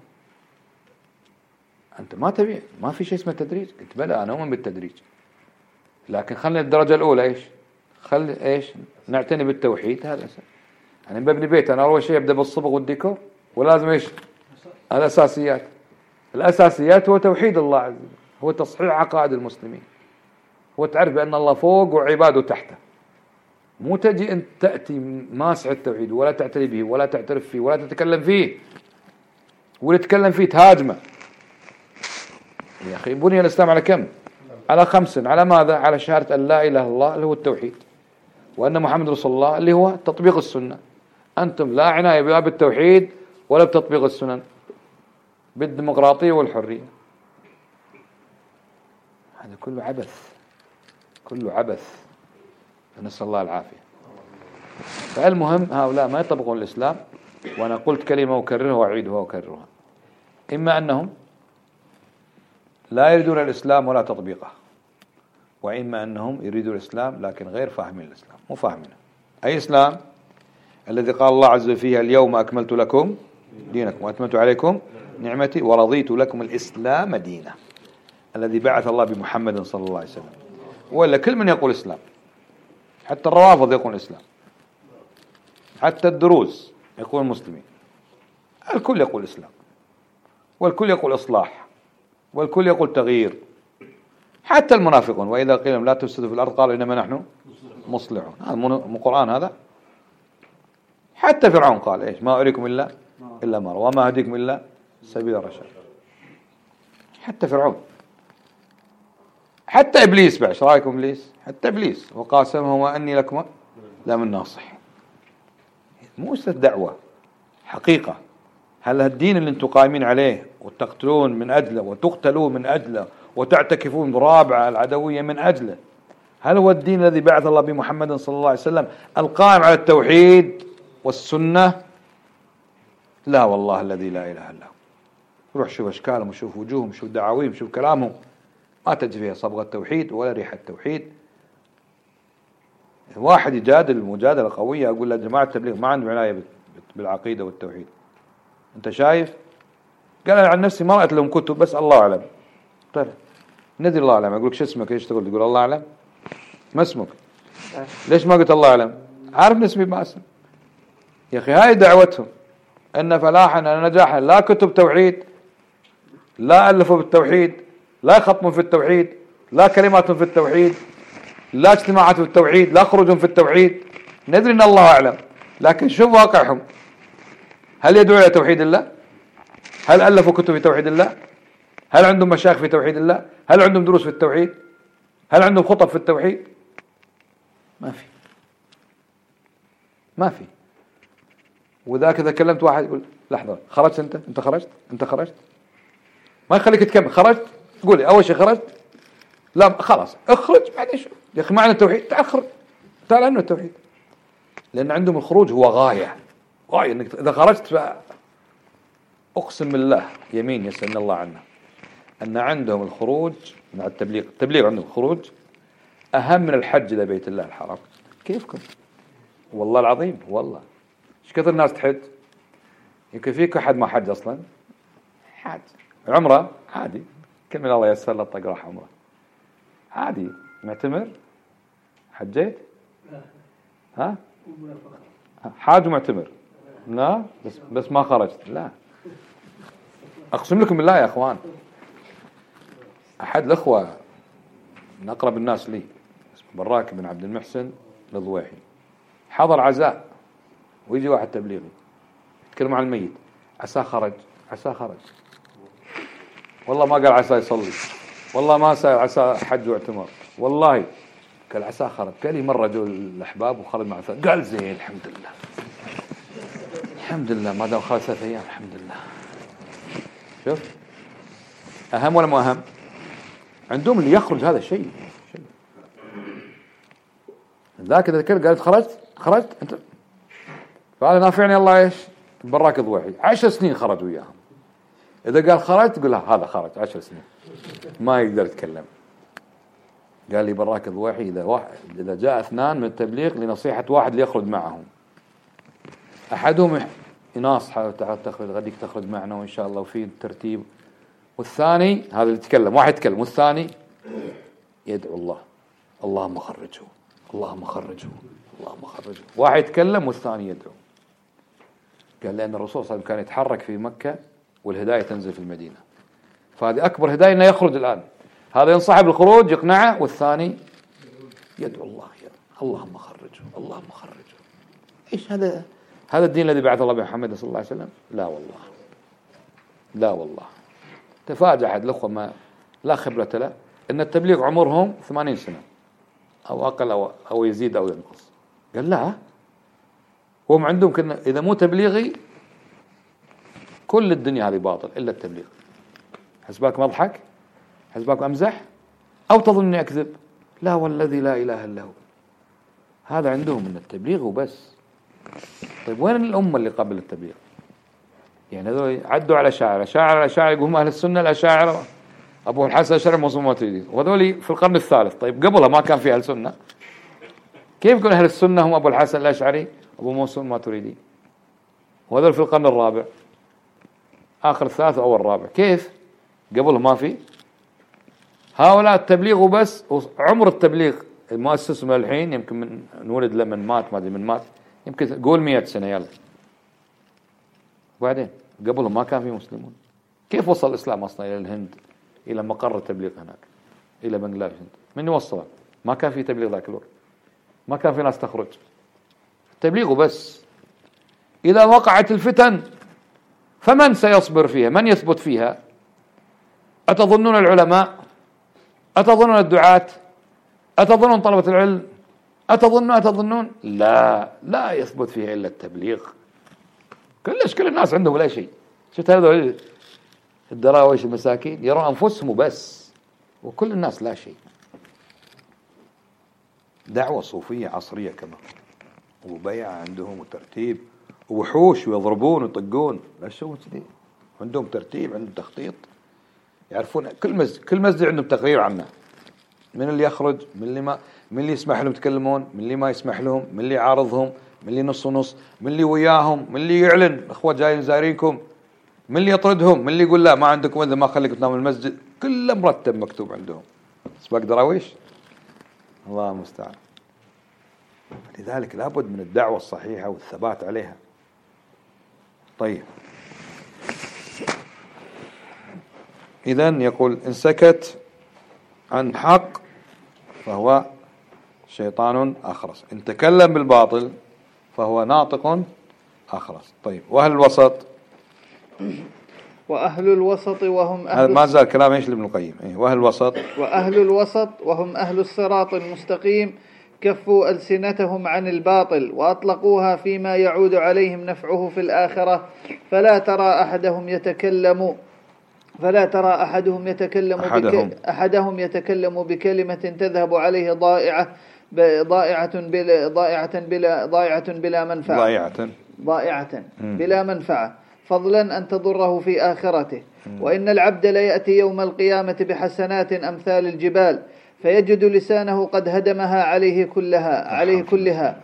أنت ما تبي، ما في شيء اسمه تدريج. قلت بلى أنا أؤمن بالتدريج، لكن خلنا الدرجة الأولى إيش؟ خل إيش؟ نعتني بالتوحيد. هذا أساس. يعني ببني بيت أنا أول شيء أبدأ بالصبغ والديكور، ولازم إيش؟ الأساسيات. الأساسيات هو توحيد الله عز وجل، هو تصحيح عقائد المسلمين، هو تعرف بأن الله فوق وعباده تحته. مو تجي أنت تأتي ماسع التوحيد ولا تعترف به ولا تعترف فيه ولا تتكلم فيه، واللي تتكلم فيه تهاجمه. يا أخي بني الإسلام على كم؟ على خمس. على ماذا؟ على شهادة أن لا إله إلا الله اللي هو التوحيد، وأن محمد رسول الله اللي هو تطبيق السنة. أنتم لا عناية لا بالتوحيد ولا بتطبيق السنن، بالديمقراطية والحرية. هذا كله عبث، كله عبث، نسأل الله العافية. فالمهم هؤلاء ما يطبقون الإسلام. وأنا قلت كلمة وكررها وأعيدها وأكررها، إما أنهم لا يريدون الإسلام ولا تطبيقه، وإما أنهم يريدون الإسلام لكن غير فاهمين الإسلام، مو فاهمينه. أي إسلام؟ الذي قال الله عز وجل فيها اليوم أكملت لكم دينكم وأتممت عليكم نعمتي ورضيت لكم الإسلام دينا. الذي بعث الله بمحمد صلى الله عليه وسلم، وإلا كل من يقول إسلام، حتى الروافض يقول إسلام، حتى الدروز يقول مسلمين، الكل يقول إسلام، والكل يقول إصلاح، والكل يقول تغيير، حتى المنافقون وإذا قيل لهم لا تفسدوا في الأرض قالوا إنما نحن مصلحون. هذا مو قرآن هذا؟ حتى فرعون قال إيش؟ ما أريكم إلا إلا ما وما أهديكم إلا سبيل الرشاد. حتى فرعون، حتى إبليس بعد، ايش رايكم إبليس؟ حتى إبليس وقاسمهما أني لكما لمن ناصح. مو دعوة، حقيقة. هل الدين اللي انتم قائمين عليه وتقتلون من أجله وتقتلون من أجله وتعتكفون برابعة العدوية من أجله، هل هو الدين الذي بعث الله بمحمد صلى الله عليه وسلم القائم على التوحيد والسنة؟ لا والله الذي لا إله إلا هو. روح شوف أشكالهم وشوف وجوههم، شوف دعاويهم، شوف كلامهم، ما تجي فيها صبغة التوحيد ولا ريحة التوحيد. واحد يجادل مجادلة قوية أقول له جماعة التبليغ ما عندهم عناية بالعقيدة والتوحيد، أنت شايف؟ قال أنا عن نفسي ما رأيت لهم كتب، بس الله أعلم. طيب ندري الله أعلم، أقول لك شو اسمك؟ إيش تقول؟ تقول الله أعلم؟ ما اسمك؟ ليش ما قلت الله أعلم؟ عارف اسمي ما اسم. يا أخي هاي دعوتهم، أن فلاحنا نجاحا لا كتب توحيد، لا ألفوا بالتوحيد، لا خطم في التوحيد، لا كلمات في التوحيد، لا اجتماعات في التوحيد، لا خروج في التوحيد. ندري أن الله أعلم، لكن شوف واقعهم. هل يدعو إلى توحيد الله؟ هل ألفوا كتب في توحيد الله؟ هل عندهم مشايخ في توحيد الله؟ هل عندهم دروس في التوحيد؟ هل عندهم خطب في التوحيد؟ ما في، ما في. وذاك إذا كلمت واحد يقول لحظة، خرجت أنت؟ أنت خرجت؟ أنت خرجت؟ ما يخليك تكمل. خرجت؟ قولي أول شيء خرجت؟ لا خلاص اخرج بعدين شوف. يا أخي معنى التوحيد، تعال خرج، تعال عنه التوحيد. لأن عندهم الخروج هو غاية، غاية إنك إذا خرجت أقسم بالله يمين يسألنا الله عنه أن عندهم الخروج مع التبليغ، التبليغ عندهم الخروج أهم من الحج إلى بيت الله الحرام. كيفكم؟ والله العظيم والله. إيش كثر الناس تحج؟ يمكن فيك أحد ما حج أصلا؟ حاج عمره عادي، كل من الله يسر له طق راح عمره عادي. معتمر؟ حجيت؟ ها؟ حاج ومعتمر؟ لا بس بس ما خرجت. لا أقسم لكم بالله يا أخوان، أحد الأخوة من أقرب الناس لي اسمه براك بن عبد المحسن الضويحي، حضر عزاء ويجي واحد تبليغي يتكلم عن الميت، عساه خرج، عساه خرج. والله ما قال عساه يصلي، والله ما سأل عساه حج واعتمار، والله قال عساه خرج. قال لي مرة جو الأحباب وخرج مع ثلاث، قال زين الحمد لله الحمد لله ما دام خرج ثلاث أيام الحمد لله. شوف أهم ولا مو أهم؟ عندهم اللي يخرج هذا الشيء. ذاك إذا ذكر قالت خرجت خرجت أنت، فهذا نافعني الله إيش؟ براك الضويحي عشر سنين خرج وياهم. إذا قال خرجت تقول له هذا خرج عشر سنين ما يقدر يتكلم. قال لي براك الضويحي إذا واحد إذا جاء اثنان من التبليغ لنصيحة واحد ليخرج معهم، أحدهم يناصحه تعال تخرج غديك تخرج معنا وإن شاء الله وفي ترتيب، والثاني هذا اللي يتكلم واحد يتكلم والثاني يدعو الله اللهم خرجه اللهم خرجه اللهم خرجه. واحد يتكلم والثاني يدعو. قال لأن الرسول صلى الله عليه وسلم كان يتحرك في مكة والهداية تنزل في المدينة، فهذه أكبر هداية أنه يخرج الآن. هذا ينصح بالخروج يقنعه والثاني يدعو الله اللهم خرجه اللهم خرجه. إيش هذا؟ هذا الدين الذي بعث الله بمحمد صلى الله عليه وسلم؟ لا والله لا والله. تفاجأ أحد الأخوة ما لا خبرة له أن التبليغ عمرهم ثمانين سنة أو أقل أو, أو يزيد أو ينقص. قال لا هم عندهم كنا إذا مو تبليغي كل الدنيا هذه باطل إلا التبليغ. حسباك مضحك؟ حسباك أمزح؟ أو تظن أني أكذب؟ لا والذي لا إله إلا هو. هذا عندهم من التبليغ وبس. طيب وين الأمة اللي قبل التبليغ؟ يعني هذول عدوا على شاعر شاعر على شاعر يقولون أهل السنة الأشاعرة أبو الحسن الأشعري موصوم ماتريدي، وهذول في القرن الثالث. طيب قبلها ما كان في أهل السنة؟ كيف يكون أهل السنة هم أبو الحسن الأشعري أبو موصوم ماتريدي، وهذول في القرن الرابع آخر الثالث أو الرابع؟ كيف قبلهم ما في؟ هؤلاء التبليغ وبس. عمر التبليغ المؤسس من الحين يمكن من نولد لمن مات، ما ادري من مات، يمكن قول مئة سنة يلا. وبعدين قبلهم ما كان في مسلمون. كيف وصل الإسلام أصلا إلى الهند، إلى مقر التبليغ هناك، إلى بنغلاديش؟ من يوصل؟ ما كان في تبليغ ذاك الوقت، ما كان في ناس تخرج، تبليغ بس. إذا وقعت الفتن فمن سيصبر فيها؟ من يثبت فيها؟ أتظنون العلماء؟ أتظنون الدعاة؟ أتظنون طلبة العلم؟ أتظنون أتظنون لا لا يثبت فيها إلا التبليغ. كلش كل الناس عندهم ولا شيء. شفت هذول الدراويش المساكين يرون أنفسهم بس، وكل الناس لا شيء. دعوة صوفية عصرية كمان، وبيع عندهم وترتيب، ووحوش ويضربون ويطقون. لا شو كذي، عندهم ترتيب، عندهم تخطيط، يعرفون كل مسجد كل مسجد عندهم تقرير عنه، من اللي يخرج، من اللي ما، من اللي يسمح لهم يتكلمون، من اللي ما يسمح لهم، من اللي يعارضهم، من اللي نص ونص، من اللي وياهم، من اللي يعلن اخوة جايين زارينكم، من اللي يطردهم، من اللي يقول لا ما عندكم اذا ما خليكم تناموا المسجد. كله مرتب مكتوب عندهم. سباق دراويش، الله المستعان. لذلك لابد من الدعوة الصحيحة والثبات عليها. طيب، إذن يقول إن سكت عن حق فهو شيطان أخرس، إن تكلم بالباطل فهو ناطق أخرس. طيب، وأهل الوسط؟ وأهل الوسط وهم أهل هذا ما زال كلام ايش لابن القيم. إيه؟ وأهل الوسط وأهل الوسط وهم أهل الصراط المستقيم كفوا ألسنتهم عن الباطل وأطلقوها فيما يعود عليهم نفعه في الآخرة، فلا ترى أحدهم يتكلم فلا ترى أحدهم يتكلم أحدهم, بك أحدهم يتكلم بكلمة تذهب عليه ضائعة ضائعة بلا ضائعة بلا ضائعة بلا منفعة ضائعة ضائعة بلا منفعة، فضلا أن تضره في آخرته. وإن العبد ليأتي يوم القيامة بحسنات أمثال الجبال فيجد لسانه قد هدمها عليه كلها عليه كلها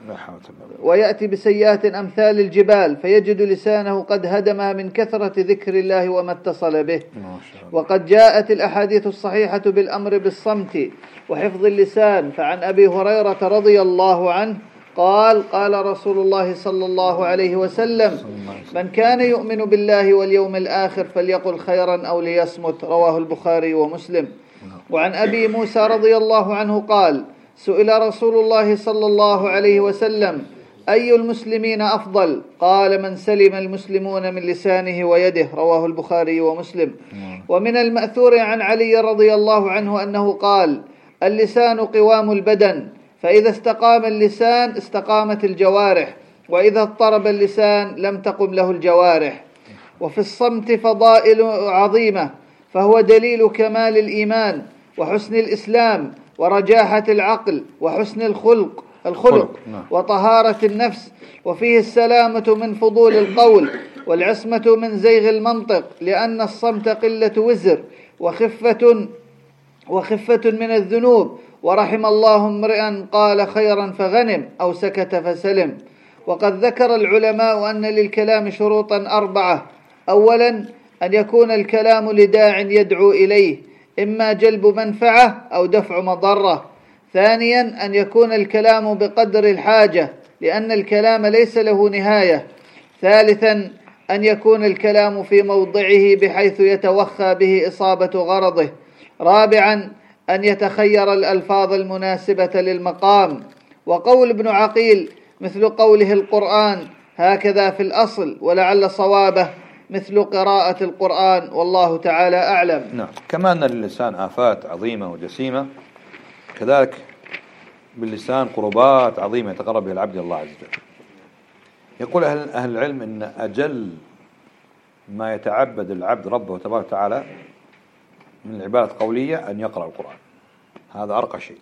ويأتي بسيئات أمثال الجبال فيجد لسانه قد هدمها من كثرة ذكر الله وما اتصل به. وقد جاءت الأحاديث الصحيحة بالأمر بالصمت وحفظ اللسان. فعن أبي هريرة رضي الله عنه قال قال رسول الله صلى الله عليه وسلم: من كان يؤمن بالله واليوم الآخر فليقل خيرا أو ليصمت. رواه البخاري ومسلم. وعن أبي موسى رضي الله عنه قال: سئل رسول الله صلى الله عليه وسلم: أي المسلمين أفضل؟ قال: من سلم المسلمون من لسانه ويده. رواه البخاري ومسلم. ومن المأثور عن علي رضي الله عنه أنه قال: اللسان قوام البدن، فإذا استقام اللسان استقامت الجوارح، وإذا اضطرب اللسان لم تقم له الجوارح. وفي الصمت فضائل عظيمة، فهو دليل كمال الإيمان وحسن الإسلام ورجاحة العقل وحسن الخلق الخلق وطهارة النفس، وفيه السلامة من فضول القول والعصمة من زيغ المنطق، لأن الصمت قلة وزر وخفة وخفة من الذنوب. ورحم الله امرئا قال خيرا فغنم أو سكت فسلم. وقد ذكر العلماء أن للكلام شروطا أربعة: أولا أن يكون الكلام لداع يدعو إليه، إما جلب منفعة أو دفع مضرة. ثانيا أن يكون الكلام بقدر الحاجة، لأن الكلام ليس له نهاية. ثالثا أن يكون الكلام في موضعه بحيث يتوخى به إصابة غرضه. رابعا أن يتخير الألفاظ المناسبة للمقام. وقول ابن عقيل مثل قوله القرآن هكذا في الأصل، ولعل صوابه مثل قراءة القرآن، والله تعالى أعلم. نعم. كما أن للسان آفات عظيمة وجسيمة، كذلك باللسان قربات عظيمة يتقرب بها العبد الله عز وجل. يقول أهل, أهل العلم إن أجل ما يتعبد العبد ربه تبارك وتعالى من العبادة القولية أن يقرأ القرآن. هذا أرقى شيء،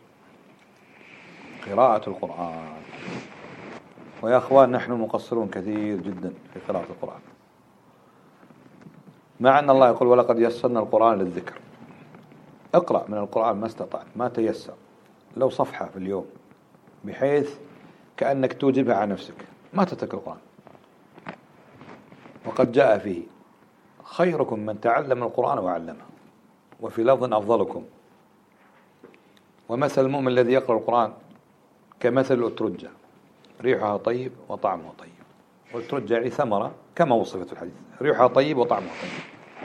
قراءة القرآن. ويا أخوان نحن مقصرون كثير جدا في قراءة القرآن، مع أن الله يقول ولقد يسرنا القرآن للذكر. اقرأ من القرآن ما استطعت، ما تيسر، لو صفحة في اليوم، بحيث كأنك توجبها على نفسك، ما تترك القرآن. وقد جاء فيه خيركم من تعلم القرآن وعلمه، وفي لفظ أفضلكم ومثل المؤمن الذي يقرأ القرآن كمثل الأترجة ريحها طيب وطعمها طيب. والأترجة يعني ثمرة كما وصفت في الحديث، ريحها طيب وطعمها طيب.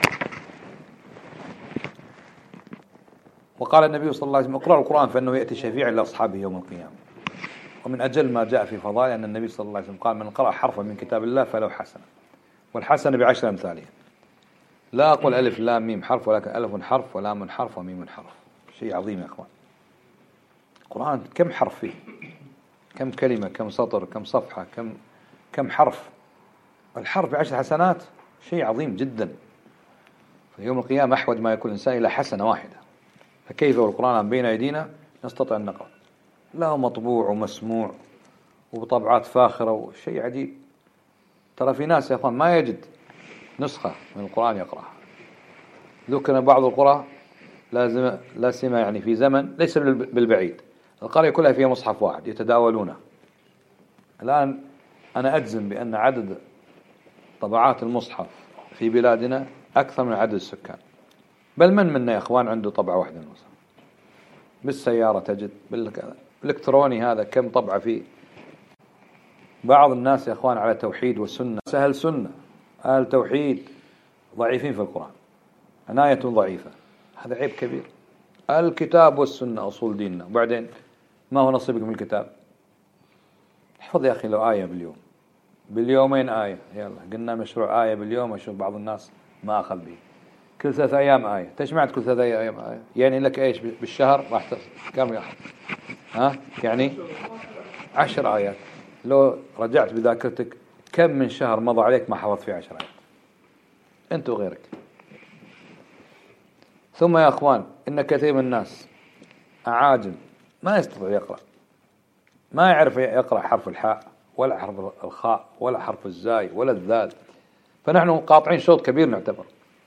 وقال النبي صلى الله عليه وسلم اقرأوا القرآن فإنه يأتي شفيعا لأصحابه يوم القيامة. ومن أجل ما جاء في فضائل أن النبي صلى الله عليه وسلم قال من قرأ حرفا من كتاب الله فله حسنة، والحسنة بعشر أمثالها. لا أقول ألف لام ميم حرف، ولكن ألف حرف ولام حرف وميم حرف. شيء عظيم يا أخوان. القرآن كم حرف فيه، كم كلمة، كم سطر، كم صفحة، كم كم حرف. الحرف بعشر حسنات شيء عظيم جدا. في يوم القيامة أحوج ما يكون الإنسان إلى حسنة واحدة، فكيف والقرآن بين أيدينا نستطيع أن نقرأ؟ له مطبوع ومسموع وبطبعات فاخرة وشيء عجيب. ترى في ناس يا أخوان ما يجد نسخة من القرآن يقرأها. ذكر بعض القرى لازم لا سيما يعني في زمن ليس بالبعيد القرية كلها فيها مصحف واحد يتداولونه. الآن أنا أجزم بأن عدد طبعات المصحف في بلادنا أكثر من عدد السكان. بل من منا يا أخوان عنده طبعة واحدة من المصحف؟ بالسيارة تجد، بالإلكتروني هذا كم طبعة فيه. بعض الناس يا أخوان على توحيد والسنة، سهل سنة أهل توحيد ضعيفين في القرآن، عناية ضعيفة. هذا عيب كبير. الكتاب والسنة أصول ديننا. وبعدين ما هو نصيبك من الكتاب؟ احفظ يا أخي لو آية باليوم، باليومين آية، يلا قلنا مشروع آية باليوم. أشوف بعض الناس ما أخذ به كل ثلاث أيام آية. تجمعت كل ثلاث أيام آية يعني لك إيش بالشهر راح كم يا أخي؟ ها يعني عشر آيات. لو رجعت بذاكرتك كم من شهر مضى عليك ما حفظت فيه عشر آيات أنت وغيرك. ثم يا أخوان إن كثير من الناس أعاجم ما يستطيع يقرأ، ما يعرف يقرأ حرف الحاء ولا حرف الخاء ولا حرف الزاي ولا الذال. فنحن قاطعين شوط كبير نعتبر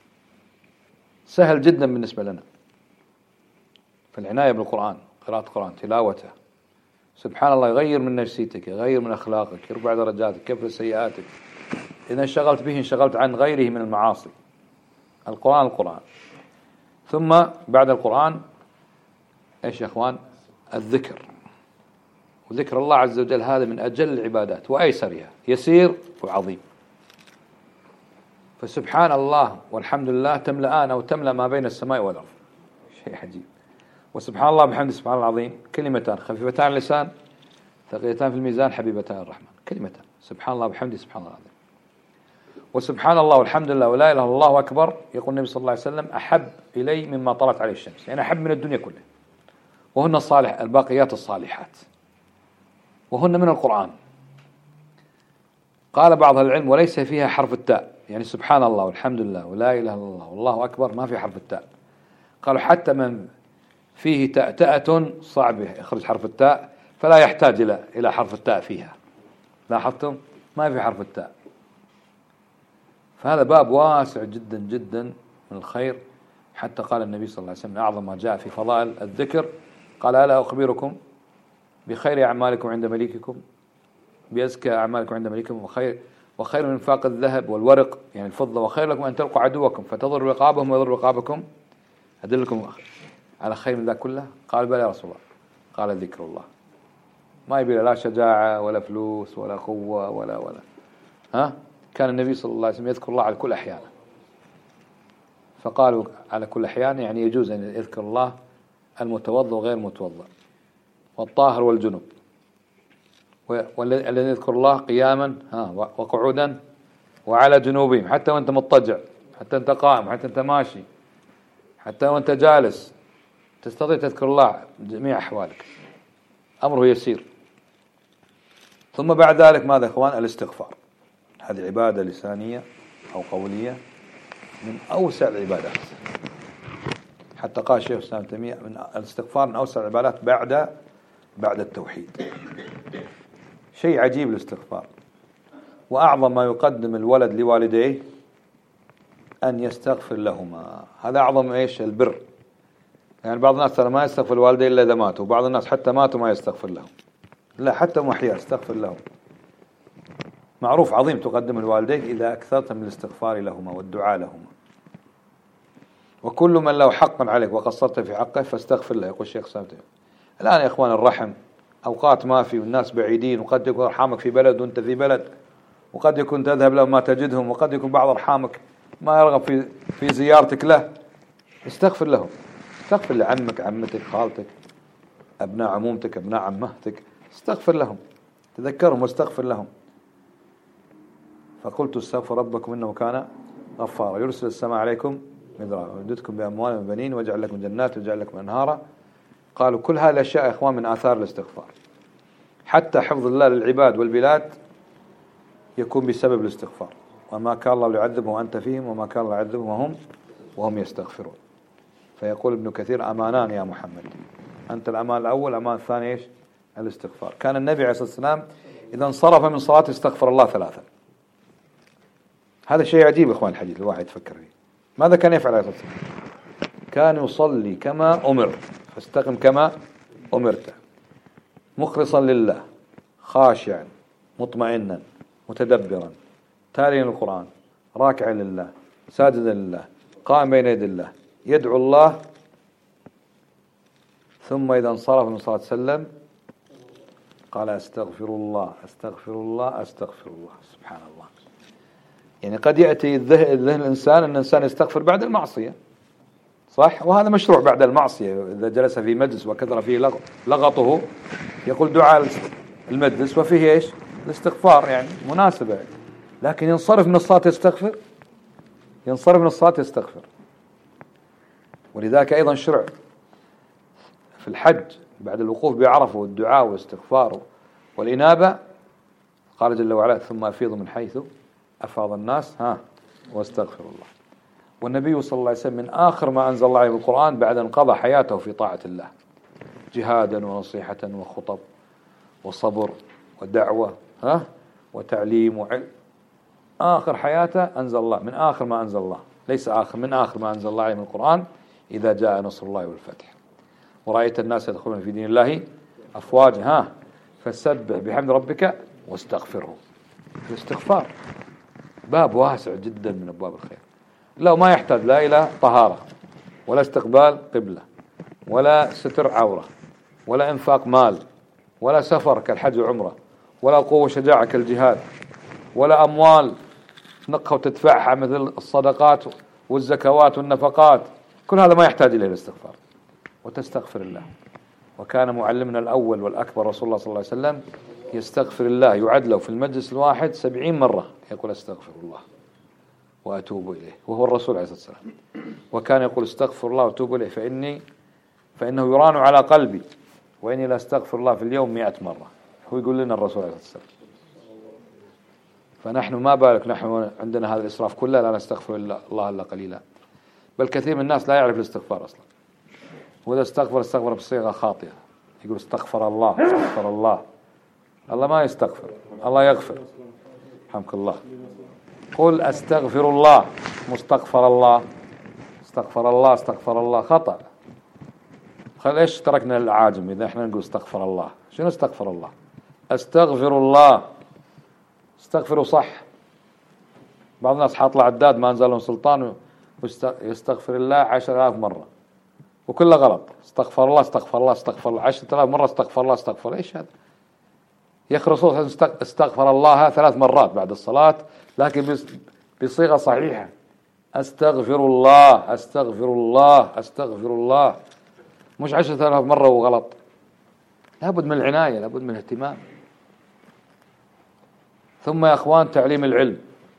سهل جدا بالنسبة لنا. فالعناية بالقرآن، قراءة القرآن، تلاوته، سبحان الله يغير من نفسيتك، يغير من أخلاقك، يرفع درجاتك، يكفر سيئاتك. إذا انشغلت به انشغلت عن غيره من المعاصي. القرآن القرآن. ثم بعد القرآن إيش يا أخوان؟ الذكر. وذكر الله عز وجل هذا من أجل العبادات وأيسرها، يسير وعظيم. فسبحان الله والحمد لله تملأان أو تملأ ما بين السماء والأرض. شيء عجيب. وسبحان الله بحمد سبحان الله العظيم كلمتان خفيفتان على اللسان ثقيلتان في الميزان حبيبتان الرحمن. كلمتان سبحان الله بحمد سبحان الله العظيم. وسبحان الله والحمد لله ولا إله إلا الله أكبر يقول النبي صلى الله عليه وسلم أحب إلي مما طلعت عليه الشمس، يعني أحب من الدنيا كلها. وهن الصالح الباقيات الصالحات، وهن من القرآن. قال بعض العلم وليس فيها حرف التاء، يعني سبحان الله والحمد لله ولا إله إلا الله والله أكبر ما في حرف التاء. قالوا حتى من فيه تأتأة صعب يخرج حرف التاء فلا يحتاج إلى إلى حرف التاء فيها. لاحظتم؟ ما في حرف التاء. فهذا باب واسع جدا جدا من الخير. حتى قال النبي صلى الله عليه وسلم أعظم ما جاء في فضائل الذكر قال ألا أخبركم بخير أعمالكم عند مليككم، بأزكى أعمالكم عند مليككم، وخير وخير من انفاق الذهب والورق يعني الفضة، وخير لكم أن تلقوا عدوكم فتضر رقابهم ويضر رقابكم، أدلكم على خير من ذا كله. قال بلى يا رسول الله. قال ذكر الله. ما يبي لا شجاعة ولا فلوس ولا قوة ولا ولا ها. كان النبي صلى الله عليه وسلم يذكر الله على كل أحيان. فقالوا على كل أحيان يعني يجوز أن يذكر الله المتوضأ وغير المتوضأ والطاهر والجنب، والذي يذكر الله قياما ها وقعودا وعلى جنوبهم، حتى وانت مضطجع، حتى انت قائم، حتى انت ماشي، حتى وانت جالس تستطيع تذكر الله جميع أحوالك. أمره يسير. ثم بعد ذلك ماذا يا إخوان؟ الاستغفار. هذه عبادة لسانية أو قولية من أوسع العبادات. حتى قال الشيخ الإسلام ابن تيمية من الاستغفار من أوسع العبادات بعد بعد التوحيد. شيء عجيب الاستغفار. وأعظم ما يقدم الولد لوالديه أن يستغفر لهما. هذا أعظم إيش؟ البر. يعني بعض الناس ترى ما يستغفر الوالدين إلا إذا ماتوا، وبعض الناس حتى ماتوا ما يستغفر لهم. لا حتى محيا استغفر لهم. معروف عظيم تقدم الوالدين إذا أكثرت من الاستغفار لهما والدعاء لهما. وكل من له حق عليك وقصرت في حقه فاستغفر له. يقول الشيخ سامتين الآن يا إخوان الرحم أوقات ما في والناس بعيدين، وقد يكون أرحامك في بلد وأنت في بلد، وقد يكون تذهب لهم ما تجدهم، وقد يكون بعض أرحامك ما يرغب في في زيارتك له. استغفر لهم، استغفر لعمك، عمتك، خالتك، أبناء عمومتك، أبناء عمتك، استغفر لهم، تذكرهم واستغفر لهم. فقلت استغفر ربكم إنه كان غفارا يرسل السماء عليكم مدرارا ويمددكم بأموال وبنين ويجعل لكم جنات ويجعل لكم أنهارا. قالوا كل هذه الأشياء يا إخوان من آثار الاستغفار. حتى حفظ الله للعباد والبلاد يكون بسبب الاستغفار. وما كان الله ليعذبهم وأنت فيهم وما كان الله يعذبهم وهم وهم يستغفرون. فيقول ابن كثير أمانان يا محمد، أنت الأمان الأول، الأمان الثاني إيش؟ الاستغفار. كان النبي عليه الصلاة والسلام إذا انصرف من صلاته استغفر الله ثلاثا. هذا شيء عجيب إخوان الحديث الواحد يفكر فيه. ماذا كان يفعل عليه الصلاة والسلام؟ كان يصلي كما أمر، فاستقم كما أمرت، مخلصا لله، خاشعا، مطمئنا، متدبرا، تاليا القرآن، راكعا لله، ساجدا لله، قائم بين يدي الله، يدعو الله. ثم إذا انصرف من صلاة وسلم قال أستغفر الله أستغفر الله أستغفر الله. سبحان الله. يعني قد يأتي الذهن الإنسان أن الإنسان يستغفر بعد المعصية، صح؟ وهذا مشروع بعد المعصية. إذا جلس في مجلس وكثر فيه لغطه يقول دعاء المجلس وفيه إيش؟ الاستغفار، يعني مناسبة. لكن ينصرف من الصلاة يستغفر، ينصرف من الصلاة يستغفر. ولذلك أيضا شرع في الحج بعد الوقوف بعرفة والدعاء والاستغفار والإنابة، قال جل وعلا ثم أفيضوا من حيث أفاض الناس ها واستغفر الله. والنبي صلى الله عليه وسلم من آخر ما أنزل الله عليه القرآن بعد أن قضى حياته في طاعة الله، جهادا ونصيحة وخطب وصبر ودعوة ها وتعليم وعلم. آخر حياته أنزل الله، من آخر ما أنزل الله، ليس آخر، من آخر ما أنزل الله عليه من القرآن إذا جاء نصر الله والفتح ورأيت الناس يدخلون في دين الله أفواجا ها فسبح بحمد ربك واستغفره. الاستغفار باب واسع جدا من أبواب الخير، لو ما يحتاج لا إلى طهارة ولا استقبال قبلة ولا ستر عورة ولا إنفاق مال ولا سفر كالحج وعمرة ولا قوة وشجاعة كالجهاد ولا أموال تنقها وتدفعها مثل الصدقات والزكوات والنفقات، كل هذا ما يحتاج إليه الاستغفار. وتستغفر الله. وكان معلمنا الأول والأكبر رسول الله صلى الله عليه وسلم يستغفر الله يعد له في المجلس الواحد سبعين مرة، يقول استغفر الله وأتوب إليه، وهو الرسول عليه الصلاة والسلام. وكان يقول استغفر الله وأتوب إليه فإني فإنه يران على قلبي وإني لا استغفر الله في اليوم مئة مرة. هو يقول لنا الرسول عليه الصلاة والسلام. فنحن ما بالك نحن عندنا هذا الإسراف كله، لا نستغفر الله إلا قليلا، بل كثير من الناس لا يعرف الاستغفار أصلا، وإذا استغفر استغفر بصيغة خاطئة، يقول استغفر الله استغفر الله. الله ما يستغفر، الله يغفر. رحمك الله. قل استغفر الله مستغفر الله، استغفر الله استغفر الله خطأ. خل ايش تركنا العاجم إذا احنا نقول استغفر الله؟ شنو استغفر الله؟ استغفر الله، استغفروا صح. بعض الناس حاطلع عداد ما انزل لهم سلطان يستغفر الله عشر آلاف مرة وكله غلط. استغفر الله استغفر الله استغفر الله عشرة آلاف مرة استغفر الله استغفر. ايش هذا يا اخي؟ الرسول استغفر الله ثلاث مرات بعد الصلاة لكن بصيغة صحيحة. استغفر الله استغفر الله استغفر الله، مش عشرة آلاف مرة وغلط. لابد من العناية، لابد من الاهتمام. ثم يا اخوان تعليم العلم.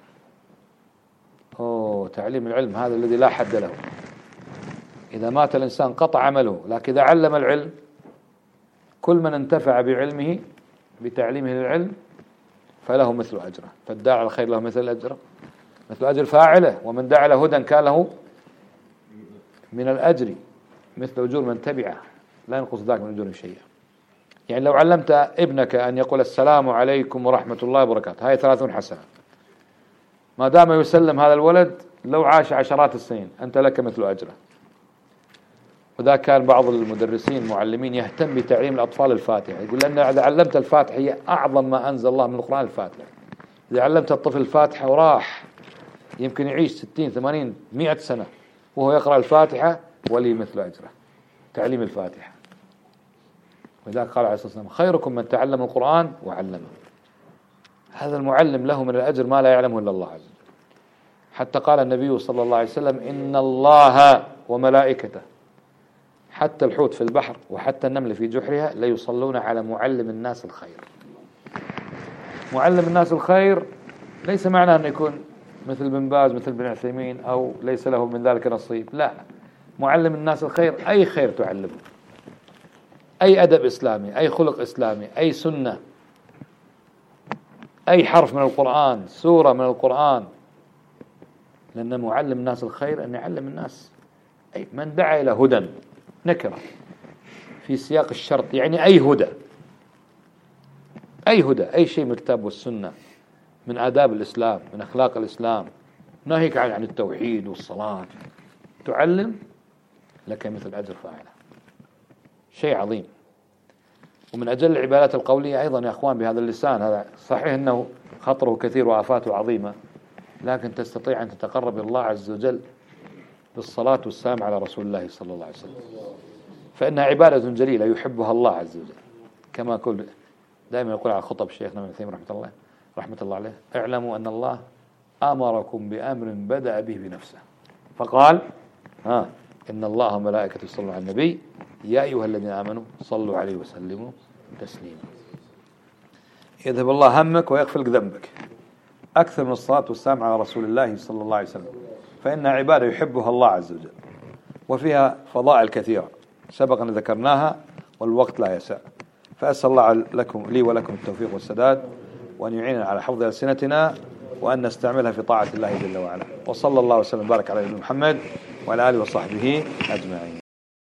اوه تعليم العلم هذا الذي لا حد له. إذا مات الإنسان قطع عمله، لكن إذا علم العلم كل من انتفع بعلمه بتعليمه للعلم فله مثل أجره. فالداعي على الخير له مثل أجره مثل أجر فاعله، ومن دعا له هدى كان له من الأجر مثل أجور من تبعه لا ينقص ذاك من أجور شيئا. يعني لو علمت ابنك أن يقول السلام عليكم ورحمة الله وبركاته، هاي ثلاثون حسنة. ما دام يسلم هذا الولد لو عاش عشرات السنين أنت لك مثل أجره. وذا كان بعض المدرسين المعلمين يهتم بتعليم الأطفال الفاتحة، يقول لأن إذا علمت الفاتحة هي أعظم ما أنزل الله من القرآن الفاتحة. إذا علمت الطفل الفاتحة وراح يمكن يعيش ستين ثمانين مئة سنة وهو يقرأ الفاتحة ولي مثل أجره. تعليم الفاتحة ولذلك قال عليه الصلاة والسلام خيركم من تعلم القرآن وعلمه. هذا المعلم له من الأجر ما لا يعلمه إلا الله عز وجل. حتى قال النبي صلى الله عليه وسلم إن الله وملائكته حتى الحوت في البحر وحتى النمل في جحرها لا يصلون على معلم الناس الخير. معلم الناس الخير ليس معناه أن يكون مثل بن باز مثل بن عثيمين أو ليس له من ذلك نصيب، لا، معلم الناس الخير أي خير تعلمه، أي أدب إسلامي، أي خلق إسلامي، أي سنة، أي حرف من القرآن، سورة من القرآن. لأن معلم الناس الخير أن يعلم الناس أي من دعا إلى هدى، نكرة في سياق الشرط، يعني أي هدى، أي هدى، أي شيء من الكتاب والسنة، من آداب الإسلام، من أخلاق الإسلام، ناهيك عن التوحيد والصلاة، تعلم لك مثل أجر فاعله. شيء عظيم. ومن أجل العبادات القولية أيضا يا أخوان بهذا اللسان، هذا صحيح أنه خطره كثير وآفاته عظيمة، لكن تستطيع أن تتقرب إلى الله عز وجل بالصلاة والسلام على رسول الله صلى الله عليه وسلم، فإنها عبادة جليلة يحبها الله عز وجل. كما كل دائما يقول على خطب شيخنا ابن تيمية رحمة الله رحمة الله عليه اعلموا أن الله أمركم بأمر بدأ به بنفسه فقال ها إن الله وملائكته يصلون على النبي يا أيها الذين آمنوا صلوا عليه وسلموا تسليما. يذهب الله همك ويغفر ذنبك أكثر من الصلاة والسلام على رسول الله صلى الله عليه وسلم، فإنها عبادة يحبها الله عز وجل وفيها فضائل كثيرة سبق أن ذكرناها والوقت لا يسع. فأسأل الله لكم لي ولكم التوفيق والسداد، وأن يعيننا على حفظ ألسنتنا وأن نستعملها في طاعة الله جل وعلا. وصلى الله وسلم وبارك على نبينا محمد وعلى آله وصحبه أجمعين.